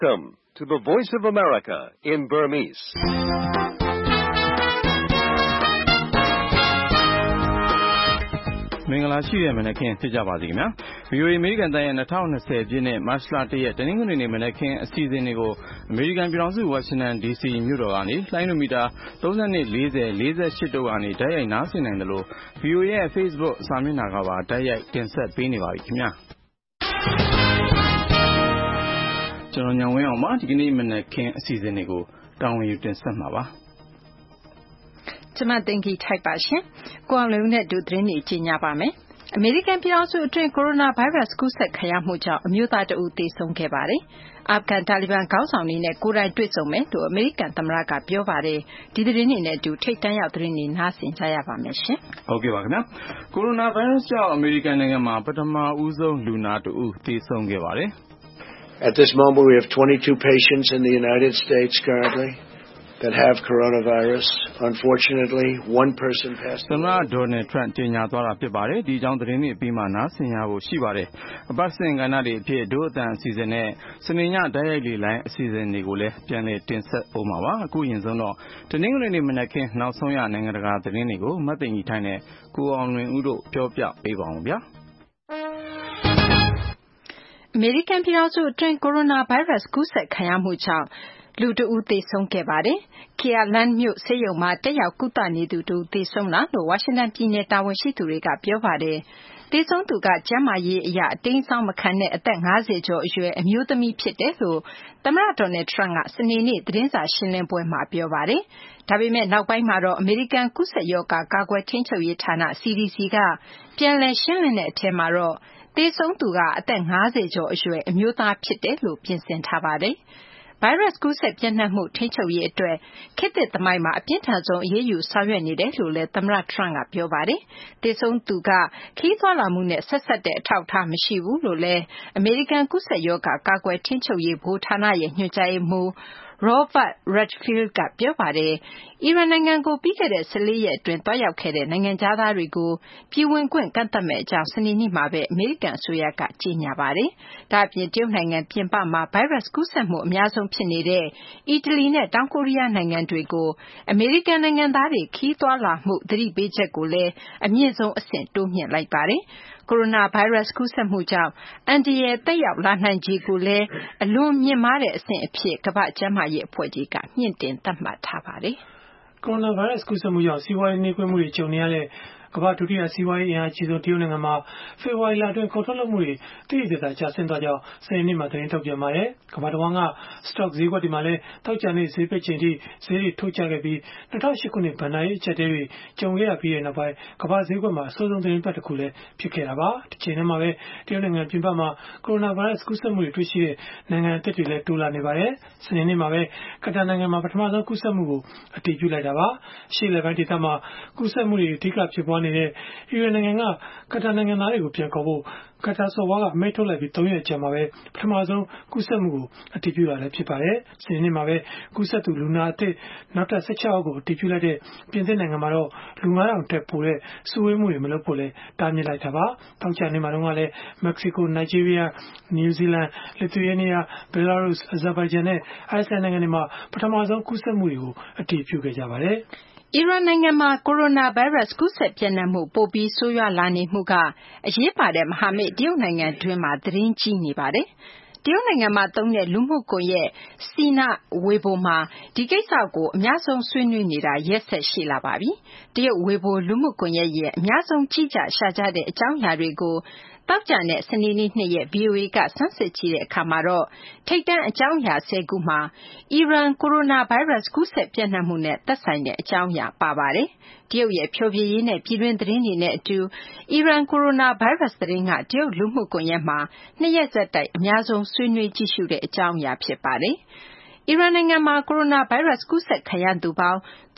Welcome to the Voice of America in Burmese. ။မင်္ဂလာရှိတဲ့မနက်ခင်းဖြစ်ကြပါစေခင်ဗျာ။ VOA အမေရိကန်တိုင်းရဲ့2020ပြည့်နှစ်မတ်လ1ရက်တနင်္ဂနွေနေ့မနက်ခင်းအစီအစဉ်တွေကိုအမေရိကန်ပြည်ထောင်စုဝါရှင်တန် DC မြို့တော်ကနေလိုင်းနိုမီတာ32 40 48တို့ကနေတိုက်ရိုက်နားဆင်နိုင်တယ်လို့ VOA ရဲ့ Facebook စာမျက်နှာကပါတိုက်ရိုက်တင်ဆက်ပေးနေပါပြီခင်ဗျာ။ကျွန်တော်ညောင်ဝင်းအောင်ပါဒီကနေ့မနက်ခင်းအစီအစဉ်တွေကိုတာဝန်ယူတင်ဆက်မှာပါ။ကျမတင်ကြီးထိုက်ပါရှင်။ကိုအောင်လုံးနဲ့ဒုသတင်းတွေကြီးညာပါမယ်။အမေရိကန်ပြည်ထောင်စုအတွင်းကိုရိုနာဗိုင်းရပ်စ်ကူးစက်ခံရမှုကြောင့်အမျိုးသားတဦးသေဆုံးခဲ့ပါတယ်။အာဖဂန်တာလီဘန်ခေါင်းဆောင်တွေနဲ့ကိုယ်တိုင်တွေ့ဆုံမယ်လို့အမေရိကန်သမ္မတကပြောပါတယ်။ဒီသတင်းတွေနဲ့အတူထိပ်တန်းရောက်သတင်းတွေနားဆင်ကြရပါမယ်ရှင်။ဟုတ်ကဲ့ပါခင်ဗျာ။ကိုရိုနာဗိုင်းရပ်စ်ကြောင့်အမေရိကန်နိုင်ငံမှာပထမဦးဆုံးလူနာတဦးသေဆုံးခဲ့ပါတယ်။ At this moment, we have 22 patients in the United States currently that have coronavirus. Unfortunately, one person passed away. သမ္မတ Donald Trump ကြေညာသွားတာဖြစ်ပါတယ်။ဒီကြောင့်သတင်းတွေပြီးမှနားဆင်ရဖို့ရှိပါတယ်။အပတ်စဉ်ကဏ္ဍတွေအဖြစ်ဒုအတန်အစီအစဉ်နဲ့စနေညတိုက်ရိုက်လေလိုင်းအစီအစဉ်တွေကိုလည်းပြန်လည်တင်ဆက်အောင်ပါပါ။အခုရင်ဆုံးတော့တနင်္ဂနွေနေ့မနက်ခင်းနောက်ဆုံးရနိုင်ငံတကာသတင်းတွေကိုမသိင်ကြီးထိုင်းနဲ့ကိုအောင်လွင်ဦးတို့ပြောပြပေးပါအောင်ဗျာ။အမေရိကန်ပြည်ထောင်စုအတွင်းကိုရိုနာဗိုင်းရပ်စ်ကူးစက်ခံရမှုကြောင့်လူတဦးသေဆုံးခဲ့ပါတယ်။ Kialand မြို့ဆေးရုံမှာတက်ရောက်ကုသနေသူတဦးသေဆုံးတာလို့ဝါရှင်တန်ပြည်နယ်တာဝန်ရှိသူတွေကပြောပါတယ်။သေဆုံးသူကကျန်းမာရေးအရအတင်းစောင့်မခံတဲ့အသက်50ကျော်အရွယ်အမျိုးသမီးဖြစ်တယ်လို့သမ္မတ Donald Trump ကစနေနေ့သတင်းစာရှင်းလင်းပွဲမှာပြောပါတယ်။ဒါပေမဲ့နောက်ပိုင်းမှာတော့အမေရိကန်ကူးစက်ရောဂါကာကွယ်ထိန်းချုပ်ရေးဌာန CDC ကပြန်လည်ရှင်းလင်းတဲ့အထဲမှာတော့သေဆုံးသူကအသက်50ကျော်အရွယ်အမျိုးသားဖြစ်တယ်လို့ပြင်ဆင်ထားပါတယ်။ဗိုင်းရပ်စ်ကူးစက်ပြန့်နှံ့မှုထိန်းချုပ်ရေးအတွက်ခေတ်သစ်သမိုင်းမှာအပြင်းထန်ဆုံးအရေးယူဆောင်ရွက်နေတယ်လို့လည်းသမ္မတ Trump ကပြောပါတယ်။သေဆုံးသူကခရီးသွားလာမှုနဲ့ဆက်စပ်တဲ့အထောက်အထားမရှိဘူးလို့လည်းအမေရိကန်ကူးစက်ရောဂါကာကွယ်ထိန်းချုပ်ရေးဗဟိုဌာနရဲ့ညွှန်ကြားရေးမှူးRobert Redfield ကပြောပါတယ်။အီရန်နိုင်ငံကိုပြီးခဲ့တဲ့14ရက်အတွင်းသွားရောက်ခဲ့တဲ့နိုင်ငံခြားသားတွေကိုပြည်ဝင်ခွင့်ကန့်သတ်မယ့်အကြောင်းစနေနေ့မှာပဲအမေရိကန်အစိုးရကကြေညာပါတယ်။ဒါ့အပြင်တရုတ်နိုင်ငံပြင်ပမှာဗိုင်းရပ်စ်ကူးစက်မှုအများဆုံးဖြစ်နေတဲ့အီတလီနဲ့တောင်ကိုရီးယားနိုင်ငံတွေကိုအမေရိကန်နိုင်ငံသားတွေခရီးသွားလာမှုသတိပေးချက်ကိုလည်းအမြင့်ဆုံးအဆင့်တိုးမြှင့်လိုက်ပါတယ်။ကိုရိုနာဗိုင်းရပ်စ်ကူးစက်မှုကြောင့်အန္တရာယ်သက်ရောက်လာနိုင်ခြေကိုလည်းအလွန်မြင့်မားတဲ့အဆင့်အဖြစ်ကမ္ဘာ့ကျန်းမာရေးအဖွဲ့ကြီးကမြင့်တင်သတ်မှတ်ထားပါတယ်။ကိုရိုနာဗိုင်းရပ်စ်ကူးစက်မှုကြောင့်စီးပွားရေးနှေးကွေးမှုတွေကြုံနေရတဲ့ကမ္ဘာဒုတိယစီးပွားရေးအင်အားကြီးဆုံးတရုတ်နိုင်ငံမှာဖေဖော်ဝါရီလအတွင်းကုန်ထုတ်လုပ်မှုတွေသိသိသာသာကျဆင်းသွားကြောင်းစနေနေ့မှာသတင်းထုတ်ပြန်ပါတယ်။ကမ္ဘာတဝန်းကစတော့ဈေးကွက်တွေမှာလည်းတောက်ကြနေဈေးပိတ်ချိန်ထိဈေးတွေထုတ်ကျခဲ့ပြီး2008ခုနှစ်ဗန်နာရေးအချက်တွေကြုံခဲ့ရပြီးတဲ့နောက်ပိုင်းကမ္ဘာဈေးကွက်မှာအဆိုးဆုံးသတင်းပတ်တစ်ခုလည်းဖြစ်ခဲ့တာပါ။ဒီချိန်ထဲမှာပဲတရုတ်နိုင်ငံပြင်ပမှာကိုရိုနာဗိုင်းရပ်စ်ကူးစက်မှုတွေတွေ့ရှိတဲ့နိုင်ငံအသစ်တွေလည်းတိုးလာနေပါတယ်။စနေနေ့မှာပဲကတာနိုင်ငံမှာပထမဆုံးကူးစက်မှုကိုအတည်ပြုလိုက်တာပါ။ရှေ့လယ်ပိုင်းဒေသမှာကူးစက်မှုတွေအဓိကဖြစ်ပွားနေတဲ့အီရန်နိုင်ငံကကတာနိုင်ငံသားတွေကိုပြန်ခေါ်ဖို့ကတာစော်ဘွားကအမိန့်ထုတ်လိုက်ပြီး3ရက်ကြာမှာပဲပထမဆုံးကူးစက်မှုကိုအတည်ပြုလာလည်းဖြစ်ပါတယ်။စနေနေ့မှာပဲကူးစက်သူလူနာအသစ်နောက်ထပ်16ယောက်ကိုအတည်ပြုလိုက်တဲ့ပြင်သစ်နိုင်ငံမှာတော့လူ9000တက်ပိုတဲ့စုဝေးမှုတွေမလုပ်ဖို့လဲတားမြစ်လိုက်တာပါ။တောက်ချနေမှာတော့ကလည်းမက္ကဆီကို၊နိုင်ဂျီးရီးယား၊နယူးဇီလန်၊လစ်သူယေးနီးယား၊ဘယ်လာရုစ်၊အဇာဘိုင်ဂျန်နဲ့အိုက်စ်လန်နိုင်ငံတွေမှာပထမဆုံးကူးစက်မှုတွေကိုအတည်ပြုခဲ့ကြပါတယ်။အီရန်နိုင်ငံမှာကိုရိုနာဗိုင်းရပ်စ်ကူးစက်ပြန့်နှံ့မှုပိုပြီးဆိုးရွားလာနေမှုကအရေးပါတဲ့မဟာမိတ်တရုတ်နိုင်ငံတွင်းမှာသတင်းကြီးနေပါတယ်။တရုတ်နိုင်ငံမှာသုံးတဲ့လူမှုကွန်ရက် Sina Weibo မှာဒီကိစ္စကိုအများဆုံးဆွေးနွေးနေတာရက်ဆက်ရှိလာပါပြီ။တရုတ် Weibo လူမှုကွန်ရက်ရဲ့အများဆုံးကြီးကြရှာကြတဲ့အကြောင်းအရာတွေကိုသောကြာနဲ့စနေနေ့2ရက် VOA ကဆန်းစစ်ကြည့်တဲ့အခါမှာတော့ထိပ်တန်းအကြောင်းအရာ10ခုမှာအီရန်ကိုရိုနာဗိုင်းရပ်စ်ကူးစက်ပြန့်နှံ့မှုနဲ့သက်ဆိုင်တဲ့အကြောင်းအရာပါပါတယ်။တရုတ်ရဲ့ဖျော်ဖြေရေးနဲ့ပြည်တွင်းသတင်းတွေနဲ့အတူအီရန်ကိုရိုနာဗိုင်းရပ်စ်သတင်းကတရုတ်လူမှုကွန်ရက်မှာ2ရက်ဆက်တိုက်အများဆုံးဆွေးနွေးကြည့်ရှုတဲ့အကြောင်းအရာဖြစ်ပါတယ်။အီရန်နိုင်ငံမှာကိုရိုနာဗိုင်းရပ်စ်ကူးစက်ခံရသူပေါင်း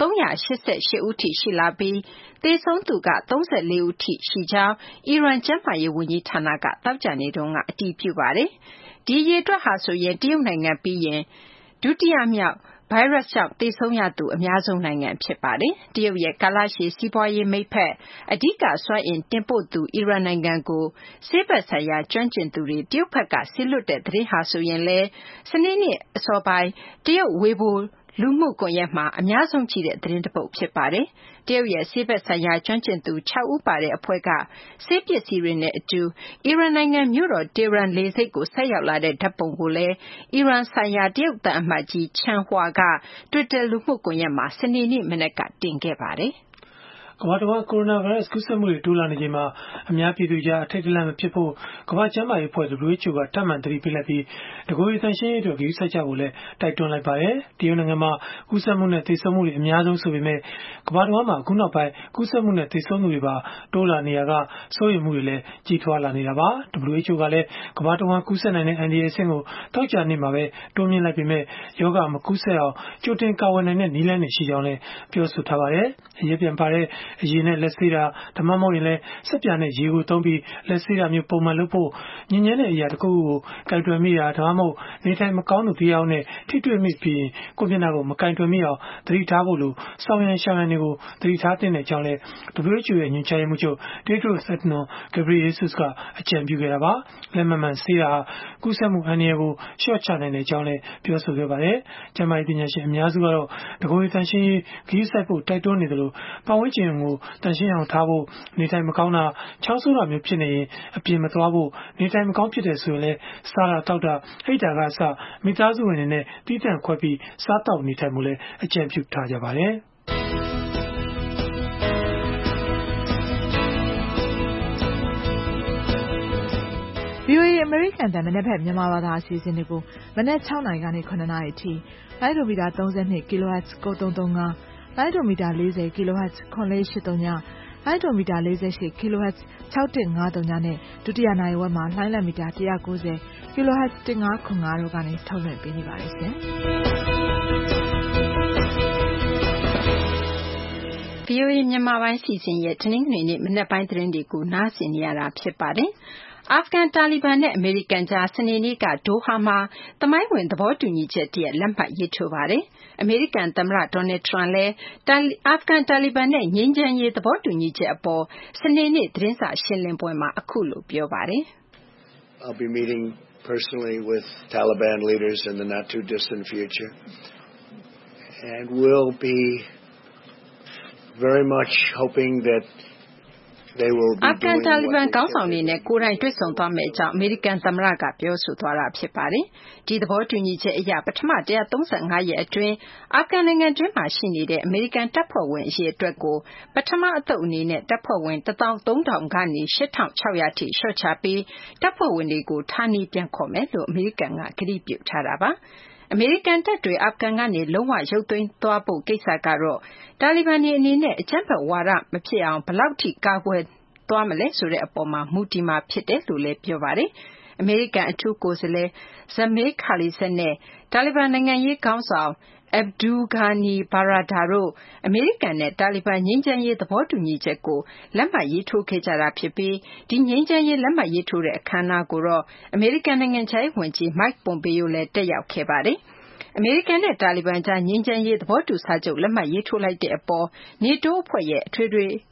388ဦးထိရှိလာပြီးသေဆုံးသူက34ဦးထိရှိကြောင်းအီရန်ကျန်းမာရေးဝန်ကြီးဌာနကသောကြာနေ့တုန်းကအတည်ပြုပါတယ်။ဒီအရေအတွက်ဟာဆိုရင်တရုတ်နိုင်ငံပြီးရင်ဒုတိယမြောက်ဗဗိုင်းရပ်စ်ကြောင့်သေဆုံးရသူအများဆုံးနိုင်ငံဖြစ်ပါတယ်။တရုတ်ရဲ့ကာလရှည်စီးပွားရေးမိတ်ဖက်အဓိကစွမ်းအင်တင်ပို့သူအီရန်နိုင်ငံကိုဆေးဘက်ဆိုင်ရာကျွမ်းကျင်သူတွေတရုတ်ဘက်ကဆေးလွတ်တဲ့သတင်းဟာဆိုရင်လည်းစနေနေ့အစောပိုင်းတရုတ်ဝေဘိုလူမှုကွန်ရက်မှာအများဆုံးကြည့်တဲ့သတင်းတစ်ပုဒ်ဖြစ်ပါတယ်။တရုတ်ရဲ့ဆေးဘက်ဆိုင်ရာကျွမ်းကျင်သူ6ဦးပါတဲ့အဖွဲ့ကဆေးပစ္စည်းတွေနဲ့အတူအီရန်နိုင်ငံမြို့တော်တီဟီရန်လေဆိပ်ကိုဆက်ရောက်လာတဲ့ဓာတ်ပုံကိုလည်းအီရန်ဆိုင်ရာတရုတ်သံအမတ်ကြီးချန်ဟွာက Twitter လူမှုကွန်ရက်မှာစနေနေ့မနက်ကတင်ခဲ့ပါတယ်။ကမ္ဘာတဝန်းကိုရိုနာဗိုင်းရပ်စ်ကူးစက်မှုတွေတိုးလာနေချိန်မှာအများပြည်သူကြားအထိတ်တလန့်မဖြစ်ဖို့ကမ္ဘာ့ကျန်းမာရေးအဖွဲ့ WHO ကထပ်မံသတိပေးလိုက်ပြီးတကိုယ်ရည်သန့်ရှင်းရေးအတွက်ဂရုစိုက်ကြဖို့လည်းတိုက်တွန်းလိုက်ပါတယ်။တရုတ်နိုင်ငံမှာကူးစက်မှုနဲ့သေဆုံးမှုတွေအများဆုံးဆိုပေမဲ့ကမ္ဘာတဝန်းမှာအခုနောက်ပိုင်းကူးစက်မှုနဲ့သေဆုံးမှုတွေပါတိုးလာနေရကစိုးရိမ်မှုတွေလည်းကြီးထွားလာနေတာပါ။ WHO ကလည်းကမ္ဘာတဝန်းကူးစက်နိုင်တဲ့အန္တရာယ်အဆင့်ကိုတောက်ကြနေမှာပဲတိုးမြင့်လိုက်ပေမဲ့ယောဂမကူးစက်အောင်ကြိုတင်ကာဝယ်နိုင်တဲ့နည်းလမ်းတွေရှိကြောင်းလည်းပြောဆိုထားပါတယ်။အရေးပြန်ပါတဲ့အရေးနဲ့လက်ဆေးတာဒါမှမဟုတ်ရင်လည်းစက်ပြာနဲ့ရေကိုသုံးပြီးလက်ဆေးတာမျိုးပုံမှန်လုပ်ဖို့ညဉ့်ညမ်းတဲ့အရာတစ်ခုခုကိုကင်တွယ်မိတာဒါမှမဟုတ်နေထိုင်မကောင်းသူတရားနဲ့ထိတွေ့မိပြီးကိုမျက်နှာကိုမကင်တွယ်မိအောင်သတိထားဖို့လိုဆောင်ရန်ရှောင်ရန်တွေကိုသတိထားသင့်တဲ့အကြောင်းလည်း WHO ရဲ့ညွှန်ကြားရေးမှူးချုပ် Tedros Adhanom Ghebreyesus ကအကြံပြုခဲ့တာပါလက်မှန်မှန်ဆေးတာဟာကူးစက်မှုအန္တရာယ်ကိုလျှော့ချနိုင်တဲ့အကြောင်းလည်းပြောဆိုခဲ့ပါတယ်ကျန်းမာရေးပညာရှင်အများစုကတော့တကိုယ်ရည်သန့်ရှင်းရေးဂရုစိုက်ဖို့တိုက်တွန်းနေတယ်လို့ပတ်ဝန်းကျင်ကိုတန့်ရှင်းအောင်ထားဖို့နေထိုင်မကောင်းတာချောင်းဆိုးတာမျိုးဖြစ်နေရင်အပြင်မသွားဖို့နေထိုင်မကောင်းဖြစ်တယ်ဆိုရင်လည်းစားတာတောက်တာအိတ်တာကအစမိသားစုဝင်တွေနဲ့တီးတန့်ခွဲပြီးစားတောက်နေထိုင်မှုလည်းအကြံပြုထားကြပါတယ် VOA အမေရိကန်တန်မနက်ဖက်မြန်မာဘာသာအစီအစဉ်တွေကိုမနက်6နာရီကနေ9နာရီအထိလိုင်းဒိုမီတာ32 kHz 9335လိုင်းဒိုမီတာ40 kHz 9483ညလိုင်းဒိုမီတာ48 kHz 6153နဲ့ဒုတိယနိုင်ဝက်မှာလိုင်းလံမီတာ190 kHz 1505တို့ကနေထုတ်လွှင့်ပေးနေပါတယ်ရှင်။ VOA မြန်မာပိုင်းစီစဉ်ရဲ့တနင်္ဂနွေနေ့မနက်ပိုင်းသတင်းတွေကိုနားဆင်နေရတာဖြစ်ပါတယ်။အာဖဂန်တာလီဘန်နဲ့အမေရိကန်ကြားစနေနေ့ကဒိုဟာမှာသမိုင်းဝင်သဘောတူညီချက်တရပ်လက်မှတ်ရေးထိုးပါတယ်။အမေရိကန်သမ္မတဒေါ်နယ်ထရန့်လည်းအာဖဂန်တာလီဘန်နဲ့ငြိမ်းချမ်းရေးသဘောတူညီချက်အပေါ်စနေနေ့သတင်းစာရှင်းလင်းပွဲမှာအခုလိုပြောပါတယ်။ I'll be meeting personally with Taliban leaders in the not too distant future and we'll be very much hoping that အာဖဂန်တာလီဘန်ခေါင်းဆောင်တွေနဲ့ကိုယ်တိုင်တွေ့ဆုံသွားမယ့်အကြောင်းအမေရိကန်သမ္မတကပြောဆိုသွားတာဖြစ်ပါတယ်။ဒီသဘောတူညီချက်အရပထမ135ရက်အတွင်းအာဖဂန်နိုင်ငံတွင်းမှာရှိနေတဲ့အမေရိကန်တပ်ဖွဲ့ဝင်အရေအတွက်ကိုပထမအသုတ်အနေနဲ့တပ်ဖွဲ့ဝင်13000ကနေ8600ထိလျှော့ချပြီးတပ်ဖွဲ့ဝင်တွေကိုဌာနေပြန်ခေါ်မယ်လို့အမေရိကန်ကကတိပြုထားတာပါ။အမေရိကန်တပ်တွေအာဖဂန်ကနေလုံးဝရုပ်သိမ်းသွားဖို့ကိစ္စကတော့တာလီဘန်တွေအနေနဲ့အကြမ်းဖက်ဝါဒမဖြစ်အောင်ဘယ်လောက်ထိကာကွယ်သွားမလဲဆိုတဲ့အပေါ်မှာမူတည်မှာဖြစ်တယ်လို့လည်းပြောပါတယ်။အမေရိကန်အထူးကိုယ်စားလှယ် Zalmay Khalilzad နဲ့တာလီဘန်နိုင်ငံရေးခေါင်းဆောင် Abdul Ghani Baradar တို့အမေရိကန်နဲ့တာလီဘန်ငြိမ်းချမ်းရေးသဘောတူညီချက်ကိုလက်မှတ်ရေးထိုးခဲ့ကြတာဖြစ်ပြီးဒီငြိမ်းချမ်းရေးလက်မှတ်ရေးထိုးတဲ့အခမ်းအနားကိုတော့အမေရိကန်နိုင်ငံခြားရေးဝန်ကြီး Mike Pompeo လည်းတက်ရောက်ခဲ့ပါတယ်။အမေရိကန်နဲ့တာလီဘန်ကြားငြိမ်းချမ်းရေးသဘောတူစာချုပ်လက်မှတ်ရေးထိုးလိုက်တဲ့အပေါ် NATO အဖွဲ့ရဲ့အတွင်း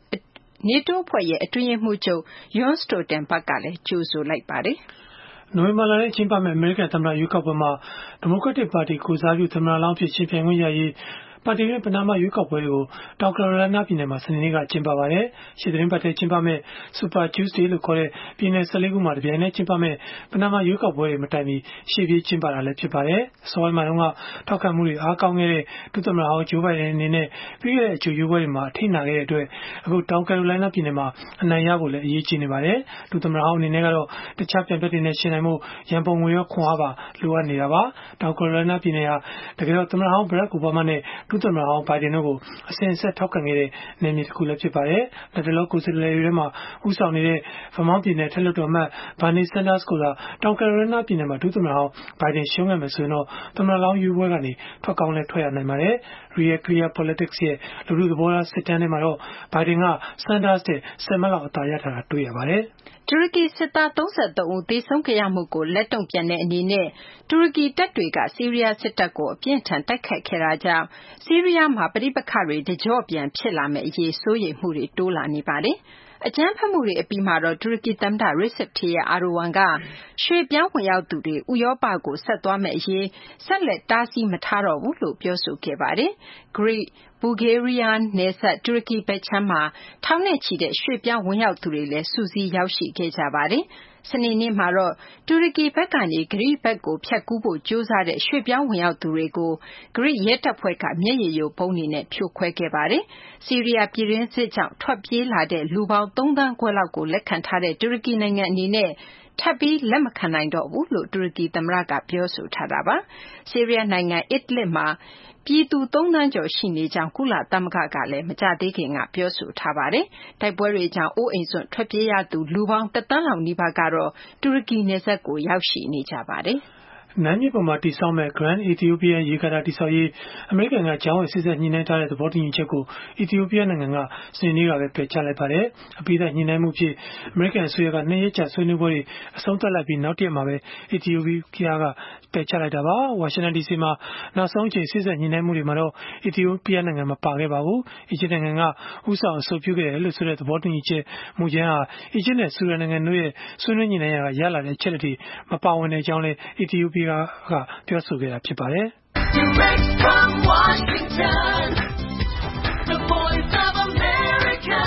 ရေးမှူးချုပ် Jens Stoltenberg ကလည်းကြိုဆိုလိုက်ပါတယ်။နိုဝင်ဘာလထဲကျင်းပမယ့်အမေရိကန်သမ္မတရွေးကောက်ပွဲမှာဒီမိုကရက်တစ်ပါတီကိုစားပြုသမ္မတလောင်းဖြစ်ရှင်ပြိုင်ခွင့်ရရေးပါတီရဲ့ပနာမရွေးကောက်ပွဲတွေကိုတောင်ကယ်ရိုလိုင်းနားပြည်နယ်မှာစနေနေ့ကကျင်းပပါတယ်။ရှေ့သတင်းပတ်ထဲကျင်းပမယ့် Super Tuesday လို့ခေါ်တဲ့ပြည်နယ်14ခုမှာတပြိုင်တည်းကျင်းပမယ့်ပနာမရွေးကောက်ပွဲတွေမတိုင်မီရှေ့ပြေးကျင်းပတာလည်းဖြစ်ပါတယ်။အစောပိုင်းမှာတုန်းကထောက်ခံမှုတွေအားကောင်းခဲ့တဲ့ဒုသမ္မတဟောင်းဂျိုးဘိုင်ဒန်အနေနဲ့ပြီးခဲ့တဲ့အကြိုရွေးပွဲတွေမှာအထိနာခဲ့တဲ့အတွက်အခုတောင်ကယ်ရိုလိုင်းနားပြည်နယ်မှာအနိုင်ရဖို့လည်းအရေးကြီးနေပါတယ်။ဒုသမ္မတဟောင်းအနေနဲ့ကတော့တခြားပြိုင်ဘက်တွေနဲ့ရှင်နိုင်မှုရန်ပုံငွေရောခွန်အားပါလိုအပ်နေတာပါ။တောင်ကယ်ရိုလိုင်းနားပြည်နယ်ဟာတကယ်တော့သမ္မတဟောင်းဘရက်အိုဘားမားနဲ့ဒုသမ္မတဟောင်းဘိုင်ဒန်တို့ကိုအစဉ်အဆက်ထောက်ခံခဲ့တဲ့နယ်မြေတစ်ခုလည်းဖြစ်ပါတယ်။လက်တလောကိုယ်စားလှယ်တွေထဲမှာဦးဆောင်နေတဲ့ Vermont ပြည်နယ်ထက်လွှတ်တော်အမတ် Bernie Sanders ကိုတောင်ကယ်ရိုလိုင်းနားပြည်နယ်မှာဒုသမ္မတဟောင်းဘိုင်ဒန်ရှုံးခဲ့မယ်ဆိုရင်တော့သမ္မတလောင်းရွေးပွဲကနေထွက်ကောင်းလဲထွက်ရနိုင်ပါတယ်။ Real Clear Politics ရဲ့လူထုသဘောထားစစ်တမ်းထဲမှာတော့ဘိုင်ဒန်က Sanders တဲ့10 မှတ်လောက်အသာရထားတာတွေ့ရပါတယ်။တူရကီစစ်သား33ဦးသေဆုံးခဲ့ရမှုကိုလက်တုံ့ပြန်တဲ့အနေနဲ့တူရကီတပ်တွေကဆီးရီးယားစစ်တပ်ကိုအပြင်းထန်တိုက်ခိုက်ခဲ့တာကြောင့်ဆီးရီးယားမှာပဋိပက္ခတွေတကြော့ပြန်ဖြစ်လာမယ့်အရေးစိုးရိမ်မှုတွေတိုးလာနေပါတယ်။အကြမ်းဖက်မှုတွေအပြီးမှာတော့တူရကီသမ္မတ Recep Tayyip Erdogan ကရွှေ့ပြောင်းဝင်ရောက်သူတွေဥရောပကိုဆက်သွားမယ့်အရေးဆက်လက်တားဆီးမထားတော့ဘူးလို့ပြောဆိုခဲ့ပါတယ်။ Greece Bulgaria နယ်စပ်တူရကီဘက်ခြမ်းမှာထောင်နဲ့ချီတဲ့ရွှေ့ပြောင်းဝင်ရောက်သူတွေလည်းစုစည်းရောက်ရှိခဲ့ကြပါတယ်။စနေနေ့မှာတော့တူရကီဘက်ကနေဂရိဘက်ကိုဖြတ်ကူးဖို့ကြိုးစားတဲ့ရွှေ့ပြောင်းဝင်ရောက်သူတွေကိုဂရိရဲတပ်ဖွဲ့ကမျက်ရည်ယိုဗုံးတွေနဲ့ဖြိုခွဲခဲ့ပါတယ်။ဆီးရီးယားပြည်တွင်းစစ်ကြောင့်ထွက်ပြေးလာတဲ့လူပေါင်း3 သန်းခွဲလောက်ကိုလက်ခံထားတဲ့တူရကီနိုင်ငံအနေနဲ့ထပ်ပြီးလက်မခံနိုင်တော့ဘူးလို့တူရကီသမ္မတကပြောဆိုထားတာပါ။ဆီးရီးယားနိုင်ငံ Idlib မှာပြည်သူ3 သန်းကျော်ရှိနေကြောင်းကုလသမဂ္ဂကလည်းမကြသေးခင်ကပြောဆိုထားပါတယ်။တိုက်ပွဲတွေကြောင့်အိုးအိမ်စွန့်ထွက်ပြေးရသူလူပေါင်း1 သန်းလောက်နီးပါးကတော့တူရကီနယ်စပ်ကိုရောက်ရှိနေကြပါတယ်။နန်းမြစ်ပေါ်မှာတည်ဆောက်မဲ့ Grand Ethiopian ရေကာတာတည်ဆောက်ရေးအမေရိကန်ကကြားဝင်စစ်ဆက်ညှိနှိုင်းထားတဲ့သဘောတူညီချက်ကိုအီသီယိုးပီးယားနိုင်ငံကစနေနေ့ကပဲပယ်ချလိုက်ပါတယ်။အပြီးသတ်ညှိနှိုင်းမှုဖြစ်အမေရိကန်အစိုးရက2 ရက်ကြာဆွေးနွေးပွဲတွေအဆုံးသတ်လိုက်ပြီးနောက်တရက်မှာပဲအီသီယိုးပီးယားကပယ်ချလိုက်တာပါ။ဝါရှင်တန် DC မှာနောက်ဆုံးအချိန်စစ်ဆက်ညှိနှိုင်းမှုတွေမှာတော့အီသီယိုးပီးယားနိုင်ငံမပါခဲ့ပါဘူး။အီဂျစ်နိုင်ငံကဦးဆောင်အဆိုပြုခဲ့တယ်လို့ဆိုတဲ့သဘောတူညီချက်မူကြမ်းဟာအီဂျစ်နဲ့ဆူဒန်နိုင်ငံတို့ရဲ့ဆွေးနွေးညှိနှိုင်းရာကရလာတဲ့အချက်တွေမပါဝင်တဲ့အကြောင်းလည်းအီသီယိုးပီးယားကပြောဆိုခဲ့တာဖြစ်ပါတယ်။ Direct from Washington, the voice of America,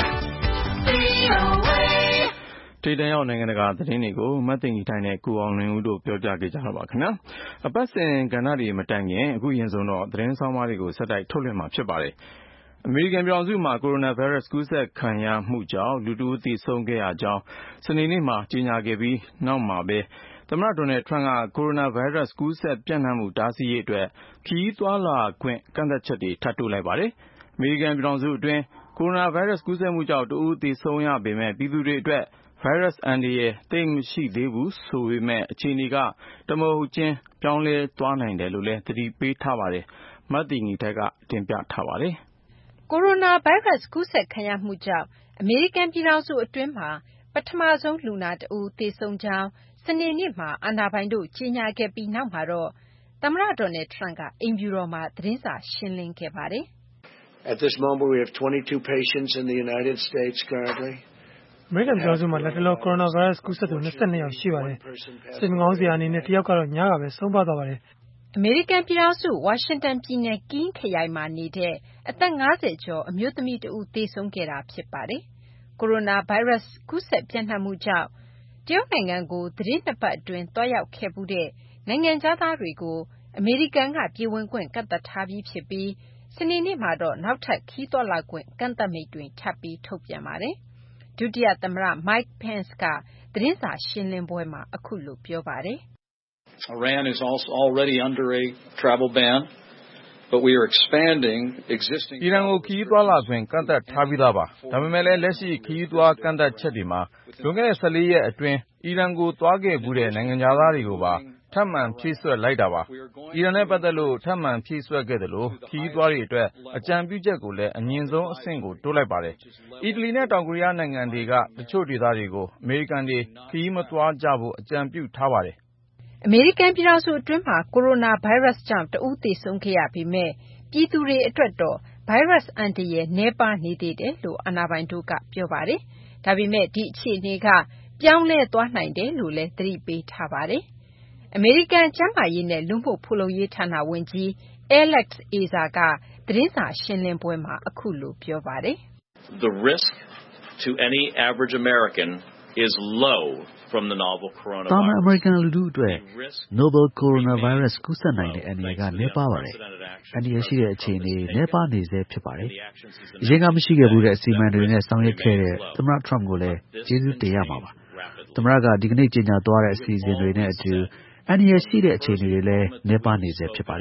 VOA. ထိပ်တန်းရောက်နိုင်ငံတကာသတင်းတွေကိုမသိင်္ဂီထိုင်းနဲ့ကိုအောင်လွင်ဦးတို့ပြောပြခဲ့ကြတာပါခင်ဗျာ။အပတ်စဉ်ကဏ္ဍတွေမတိုင်ခင်အခုရင်ဆုံးတော့သတင်းဆောင်မတွေကိုဆက်တိုက်ထုတ်လွှင့်မှာဖြစ်ပါတယ်။အမေရိကန်ပြည်ထောင်စုမှာကိုရိုနာဗိုင်းရပ်စ်ကူးစက်ခံရမှုကြောင့်လူတဦးသေဆုံးခဲ့ရကြောင်းစနေနေ့မှာကြေညာခဲ့ပြီးနောက်မှာပဲသမ္မတဒေါ်နယ်ထရန့်ကကိုရိုနာဗိုင်းရပ်စ်ကူးစက်ပြန့်နှံ့မှုတားဆီးရေးအတွက်ခရီးသွားလာခွင့်ကန့်သတ်ချက်တွေထပ်တိုးလိုက်ပါတယ်။အမေရိကန်ပြည်ထောင်စုအတွင်းကိုရိုနာဗိုင်းရပ်စ်ကူးစက်မှုကြောင့်တဦးသေဆုံးရပေမဲ့ပြည်သူတွေအတွက်ဗိုင်းရပ်စ်အန္တရာယ်သိပ်မရှိသေးဘူးဆိုပေမဲ့အခြေအနေကတမဟုတ်ချင်းပြောင်းလဲသွားနိုင်တယ်လို့လည်းသတိပေးထားပါတယ်။မသိင်္ဂီထိုက်ကတင်ပြထားပါတယ်။ကိုရိုနာဗိုင်းရပ်စ်ကူးစက်ခံရမှုကြောင့်အမေရိကန်ပြည်ထောင်စုအတွင်းမှာပထမဆုံးလူနာတဦးသေဆုံးကြောင်းစနေနေ့မှာအာဏာပိုင်တို့ကြေညာခဲ့ပြီးနောက်မှာတော့သမ္မတဒေါ်နယ်ထရန့်ကအိမ်ဖြူတော်မှာသတင်းစာရှင်းလင်းခဲ့ပါတယ်။ At this moment we have 22 patients in the United States currently. အမေရိကန်ပြည်ထောင်စုမှာလက်တလောကိုရိုနာဗိုင်းရပ်စ်ကူးစက်သူ22ယောက်ရှိပါတယ်။စိတ်မကောင်းစရာအနေနဲ့တယောက်ကတော့ညကပဲဆုံးပါသွားပါတယ်။အမေရိကန်ပြည်ထောင်စုဝါရှင်တန်ပြည်နယ်ကင်းခရိုင်မှာနေတဲ့အသက်50ကျော်အမျိုးသမီးတဦးသေဆုံးခဲ့တာဖြစ်ပါတယ်။ကိုရိုနာဗိုင်းရပ်စ်ကူးစက်ပြန့်နှံ့မှုကြောင့်တရုတ်နိုင်ငံကိုသီတင်း2 ပတ်အတွင်းသွားရောက်ခဲ့မှုတဲ့နိုင်ငံခြားသားတွေကိုအမေရိကန်ကပြည်ဝင်ခွင့်ကန့်သတ်ထားပြီးဖြစ်ပြီးစနေနေ့မှာတော့နောက်ထပ်ခရီးသွားလာခွင့်ကန့်သတ်မိန့်တွေထပ်ပြီးထုတ်ပြန်ပါတယ်။ဒုတိယသမ္မတ Mike Pence ကသတင်းစာရှင်းလင်းပွဲမှာအခုလိုပြောပါတယ်။ Iran is also already under a travel ban, but we are expanding existing အီရန်ကိုခရီးသွားလာခွင့်ကန့်သတ်ထားပြီးသားပါ။ဒါပေမဲ့လည်းလက်ရှိခရီးသွားကန့်သတ်ချက်တွေမှာလွန်ခဲ့တဲ့14ရက်အတွင်းအီရန်ကိုသွားခဲ့မှုတဲ့နိုင်ငံခြားသားတွေကိုပါထပ်မံဖြည့်ဆွက်လိုက်တာပါ။အီရန်နဲ့ပတ်သက်လို့ထပ်မံဖြည့်ဆွက်ခဲ့သလိုခရီးသွားတွေအတွက်အကြံပြုချက်ကိုလည်းအမြင့်ဆုံးအဆင့်ကိုတိုးလိုက်ပါတယ်။အီတလီနဲ့တောင်ကိုရီးယားနိုင်ငံတွေကတချို့ဒေသတွေကိုအမေရိကန်တွေခရီးမသွားကြဖို့အကြံပြုထားပါတယ်။အမေရိကန်ပြည်ထောင်စုအတွင်းမှာကိုရိုနာဗိုင်းရပ်စ်ကြောင့်တဦးသေဆုံးခဲ့ရပေမဲ့ပြည်သူတွေအတွက်တော့ဗိုင်းရပ်စ်အန္တရာယ်နည်းပါးနေသေးတယ်လို့အာဏာပိုင်တို့ကပြောပါတယ်။ဒါပေမဲ့ဒီအခြေအနေကပြောင်းလဲသွားနိုင်တယ်လို့လည်းသတိပေးထားပါတယ်။အမေရိကန်ကျန်းမာရေးနဲ့လူမှုဖူလုံရေးဌာနဝန်ကြီး Alex Azar ကသတင်းစာရှင်းလင်းပွဲမှာအခုလိုပြောပါတယ်။ The risk to any average American is low from the novel coronavirus. တာမန်အမေရိကန်လူထုအတွက် Novel Coronavirus ကူးစက်နိုင်တဲ့အန္တရာယ်ကနည်းပါးပါတယ်။အန္တရာယ်ရှိတဲ့အခြေအနေနည်းပါးနေဆဲဖြစ်ပါတယ်။အရင်ကမရှိခဲ့ဘူးတဲ့အစီအမံတွေနဲ့ဆောင်ရွက်ခဲ့တဲ့သမ္မတ Trump ကိုလည်းကျေးဇူးတင်ရမှာပါ။သမ္မတကဒီကနေ့ကြေညာသွားတဲ့အစီအစဉ်တွေနဲ့အတူအန္တရာယ်ရှိတဲ့အခြေအနေတွေလည်းနည်းပါးနေဆဲဖြစ်ပါတယ်။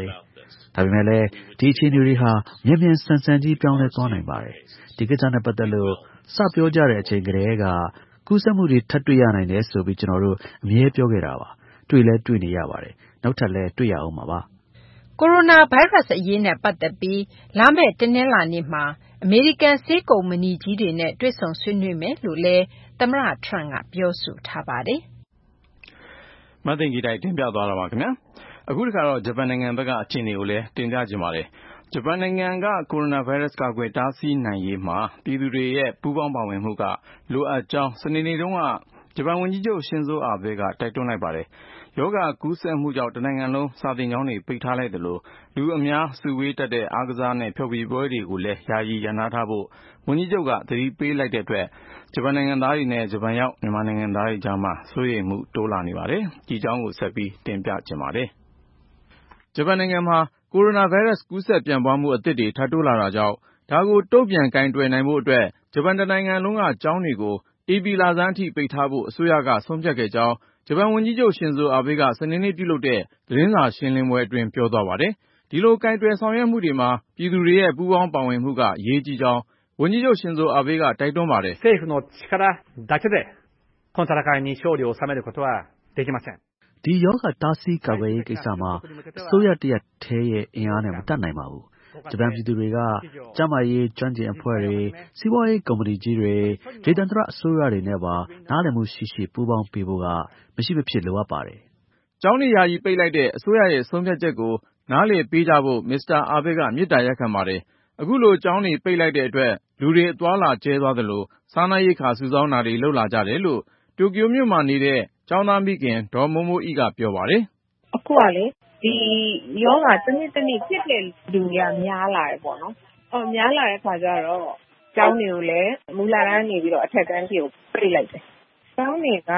ဒါပေမဲ့လည်းဒီအခြေအနေတွေဟာမြန်မြန်ဆန်ဆန်ကြီးပြောင်းလဲသွားနိုင်ပါတယ်ဒီကိစ္စနဲ့ပတ်သက်လို့စပြောကြတဲ့အချိန်ကတည်းကကူးစက်မှုတွေထပ်တွေ့ရနိုင်တယ်ဆိုပြီးကျွန်တော်တို့အမြဲပြောခဲ့တာပါတွေ့လဲတွေ့နေရပါတယ်နောက်ထပ်လဲတွေ့ရအောင်ပါကိုရိုနာဗိုင်းရပ်စ်အရေးနဲ့ပတ်သက်ပြီးလာမယ့်တနင်္လာနေ့မှာအမေရိကန်ဆေးကုမ္ပဏီကြီးတွေနဲ့တွေ့ဆုံဆွေးနွေးမယ်လို့လည်းသမ္မတထရန့်ကပြောဆိုထားပါတယ်မသိင်္ဂီတိုင်းတင်ပြသွားတာပါခင်ဗျာအခုတစ်ခါတော့ဂျပန်နိုင်ငံဘက်ကအခြေအနေကိုလည်းတင်ပြခြင်းပါတယ်ဂျပန်နိုင်ငံကကိုရိုနာဗိုင်းရပ်စ်ကာကွယ်တားဆီးနိုင်ရေးမှာပြည်သူတွေရဲ့ပူးပေါင်းပါဝင်မှုကလိုအပ်ကြောင်းစနေနေ့တုန်းကဂျပန်ဝန်ကြီးချုပ်ရှင်ဇိုအာဘေးကတိုက်တွန်းလိုက်ပါတယ်ယောဂကူးစက်မှုကြောင့်တနိုင်ငံလုံးစာသင်ကျောင်းတွေပိတ်ထားလိုက်တယ်လို့လူအများစုဝေးတက်တဲ့အားကစားနဲ့ဖျော်ဖြေပွဲတွေကိုလည်းယာယီရန်နာထားဖို့ဝန်ကြီးချုပ်ကသတိပေးလိုက်တဲ့အတွက်ဂျပန်နိုင်ငံသားတွေနဲ့ဂျပန်ရောက်မြန်မာနိုင်ငံသားတွေကြားမှာစိုးရိမ်မှုတိုးလာနေပါတယ်ဒီအကြောင်းကိုဆက်ပြီးတင်ပြချင်ပါတယ်ဂျပန်နိုင်ငံမှာကိုရိုနာဗိုင်းရပ်စ်ကူးစက်ပြန့်ပွားမှုအသစ်တွေထပ်တိုးလာတာကြောင့်ဒါကိုတုံ့ပြန်ကိုင်တွယ်နိုင်ဖို့အတွက်ဂျပန်နိုင်ငံလုံးကကျောင်းတွေကိုဧပြီလဆန်းအထိပိတ်ထားဖို့အစိုးရကဆုံးဖြတ်ခဲ့ကြောင်းဂျပန်ဝန်ကြီးချုပ်ရှင်ဇိုအာဘေးကစနေနေ့ပြုလုပ်တဲ့သတင်းစာရှင်းလင်းပွဲအတွင်းပြောသွားပါတယ်ဒီလိုကိုင်တွယ်ဆောင်ရွက်မှုတွေမှာပြည်သူတွေရဲ့ပူးပေါင်းပါဝင်မှုကအရေးကြီးကြောင်းဝန်ကြီးချုပ်ရှင်ဇိုအာဘေးကတိုက်တွန်းပါတယ်政府の力だけでこの戦いに勝利を収めることはできませんဒီယောဂတားဆီးကာကွယ်ရေးကိစ္စမှာအစိုးရတရက်ထဲရဲ့အင်အားနဲ့မတတ်နိုင်ပါဘူးဂျပန်ပြည်သူတွေကကျန်းမာရေးကျွမ်းကျင်အဖွဲ့တွေစီးပွားရေးကုမ္ပဏီကြီးတွေဒေသန္တရအစိုးရတွေနဲ့ပါနားလည်မှုရှိရှိပူးပေါင်းပေးဖို့ကမရှိမဖြစ်လိုအပ်ပါတယ်ကျောင်းနေရာကြီးပိတ်လိုက်တဲ့အစိုးရရဲ့ဆုံးဖြတ်ချက်ကိုနားလည်ပေးကြဖို့မစ္စတာအာဘေးကမြစ်တာရက်ခံပါတယ်အခုလိုကျောင်းတွေပိတ်လိုက်တဲ့အတွက်လူတွေအသွားလာကျဲသွားသလိုစားနပ်ရိက္ခာစုဆောင်းတာတွေလုပ်လာကြတယ်လို့တိုကျိုမြို့မှာနေတဲ့ကျောင်းသားမိခင်ဒေါ်မိုးမိုးအိကပြောပါတယ်အခုကလေဒီယောဂတနည်းဖြစ်တဲ့လူတွေကများလာတယ်ပေါ့နော်များလာတဲ့ခါကျတော့ကျောင်းတွေကိုလည်းမူလတန်းနေပြီးတော့အထက်တန်းတွေကိုပိတ်လိုက်တယ်ကျောင်းတွေက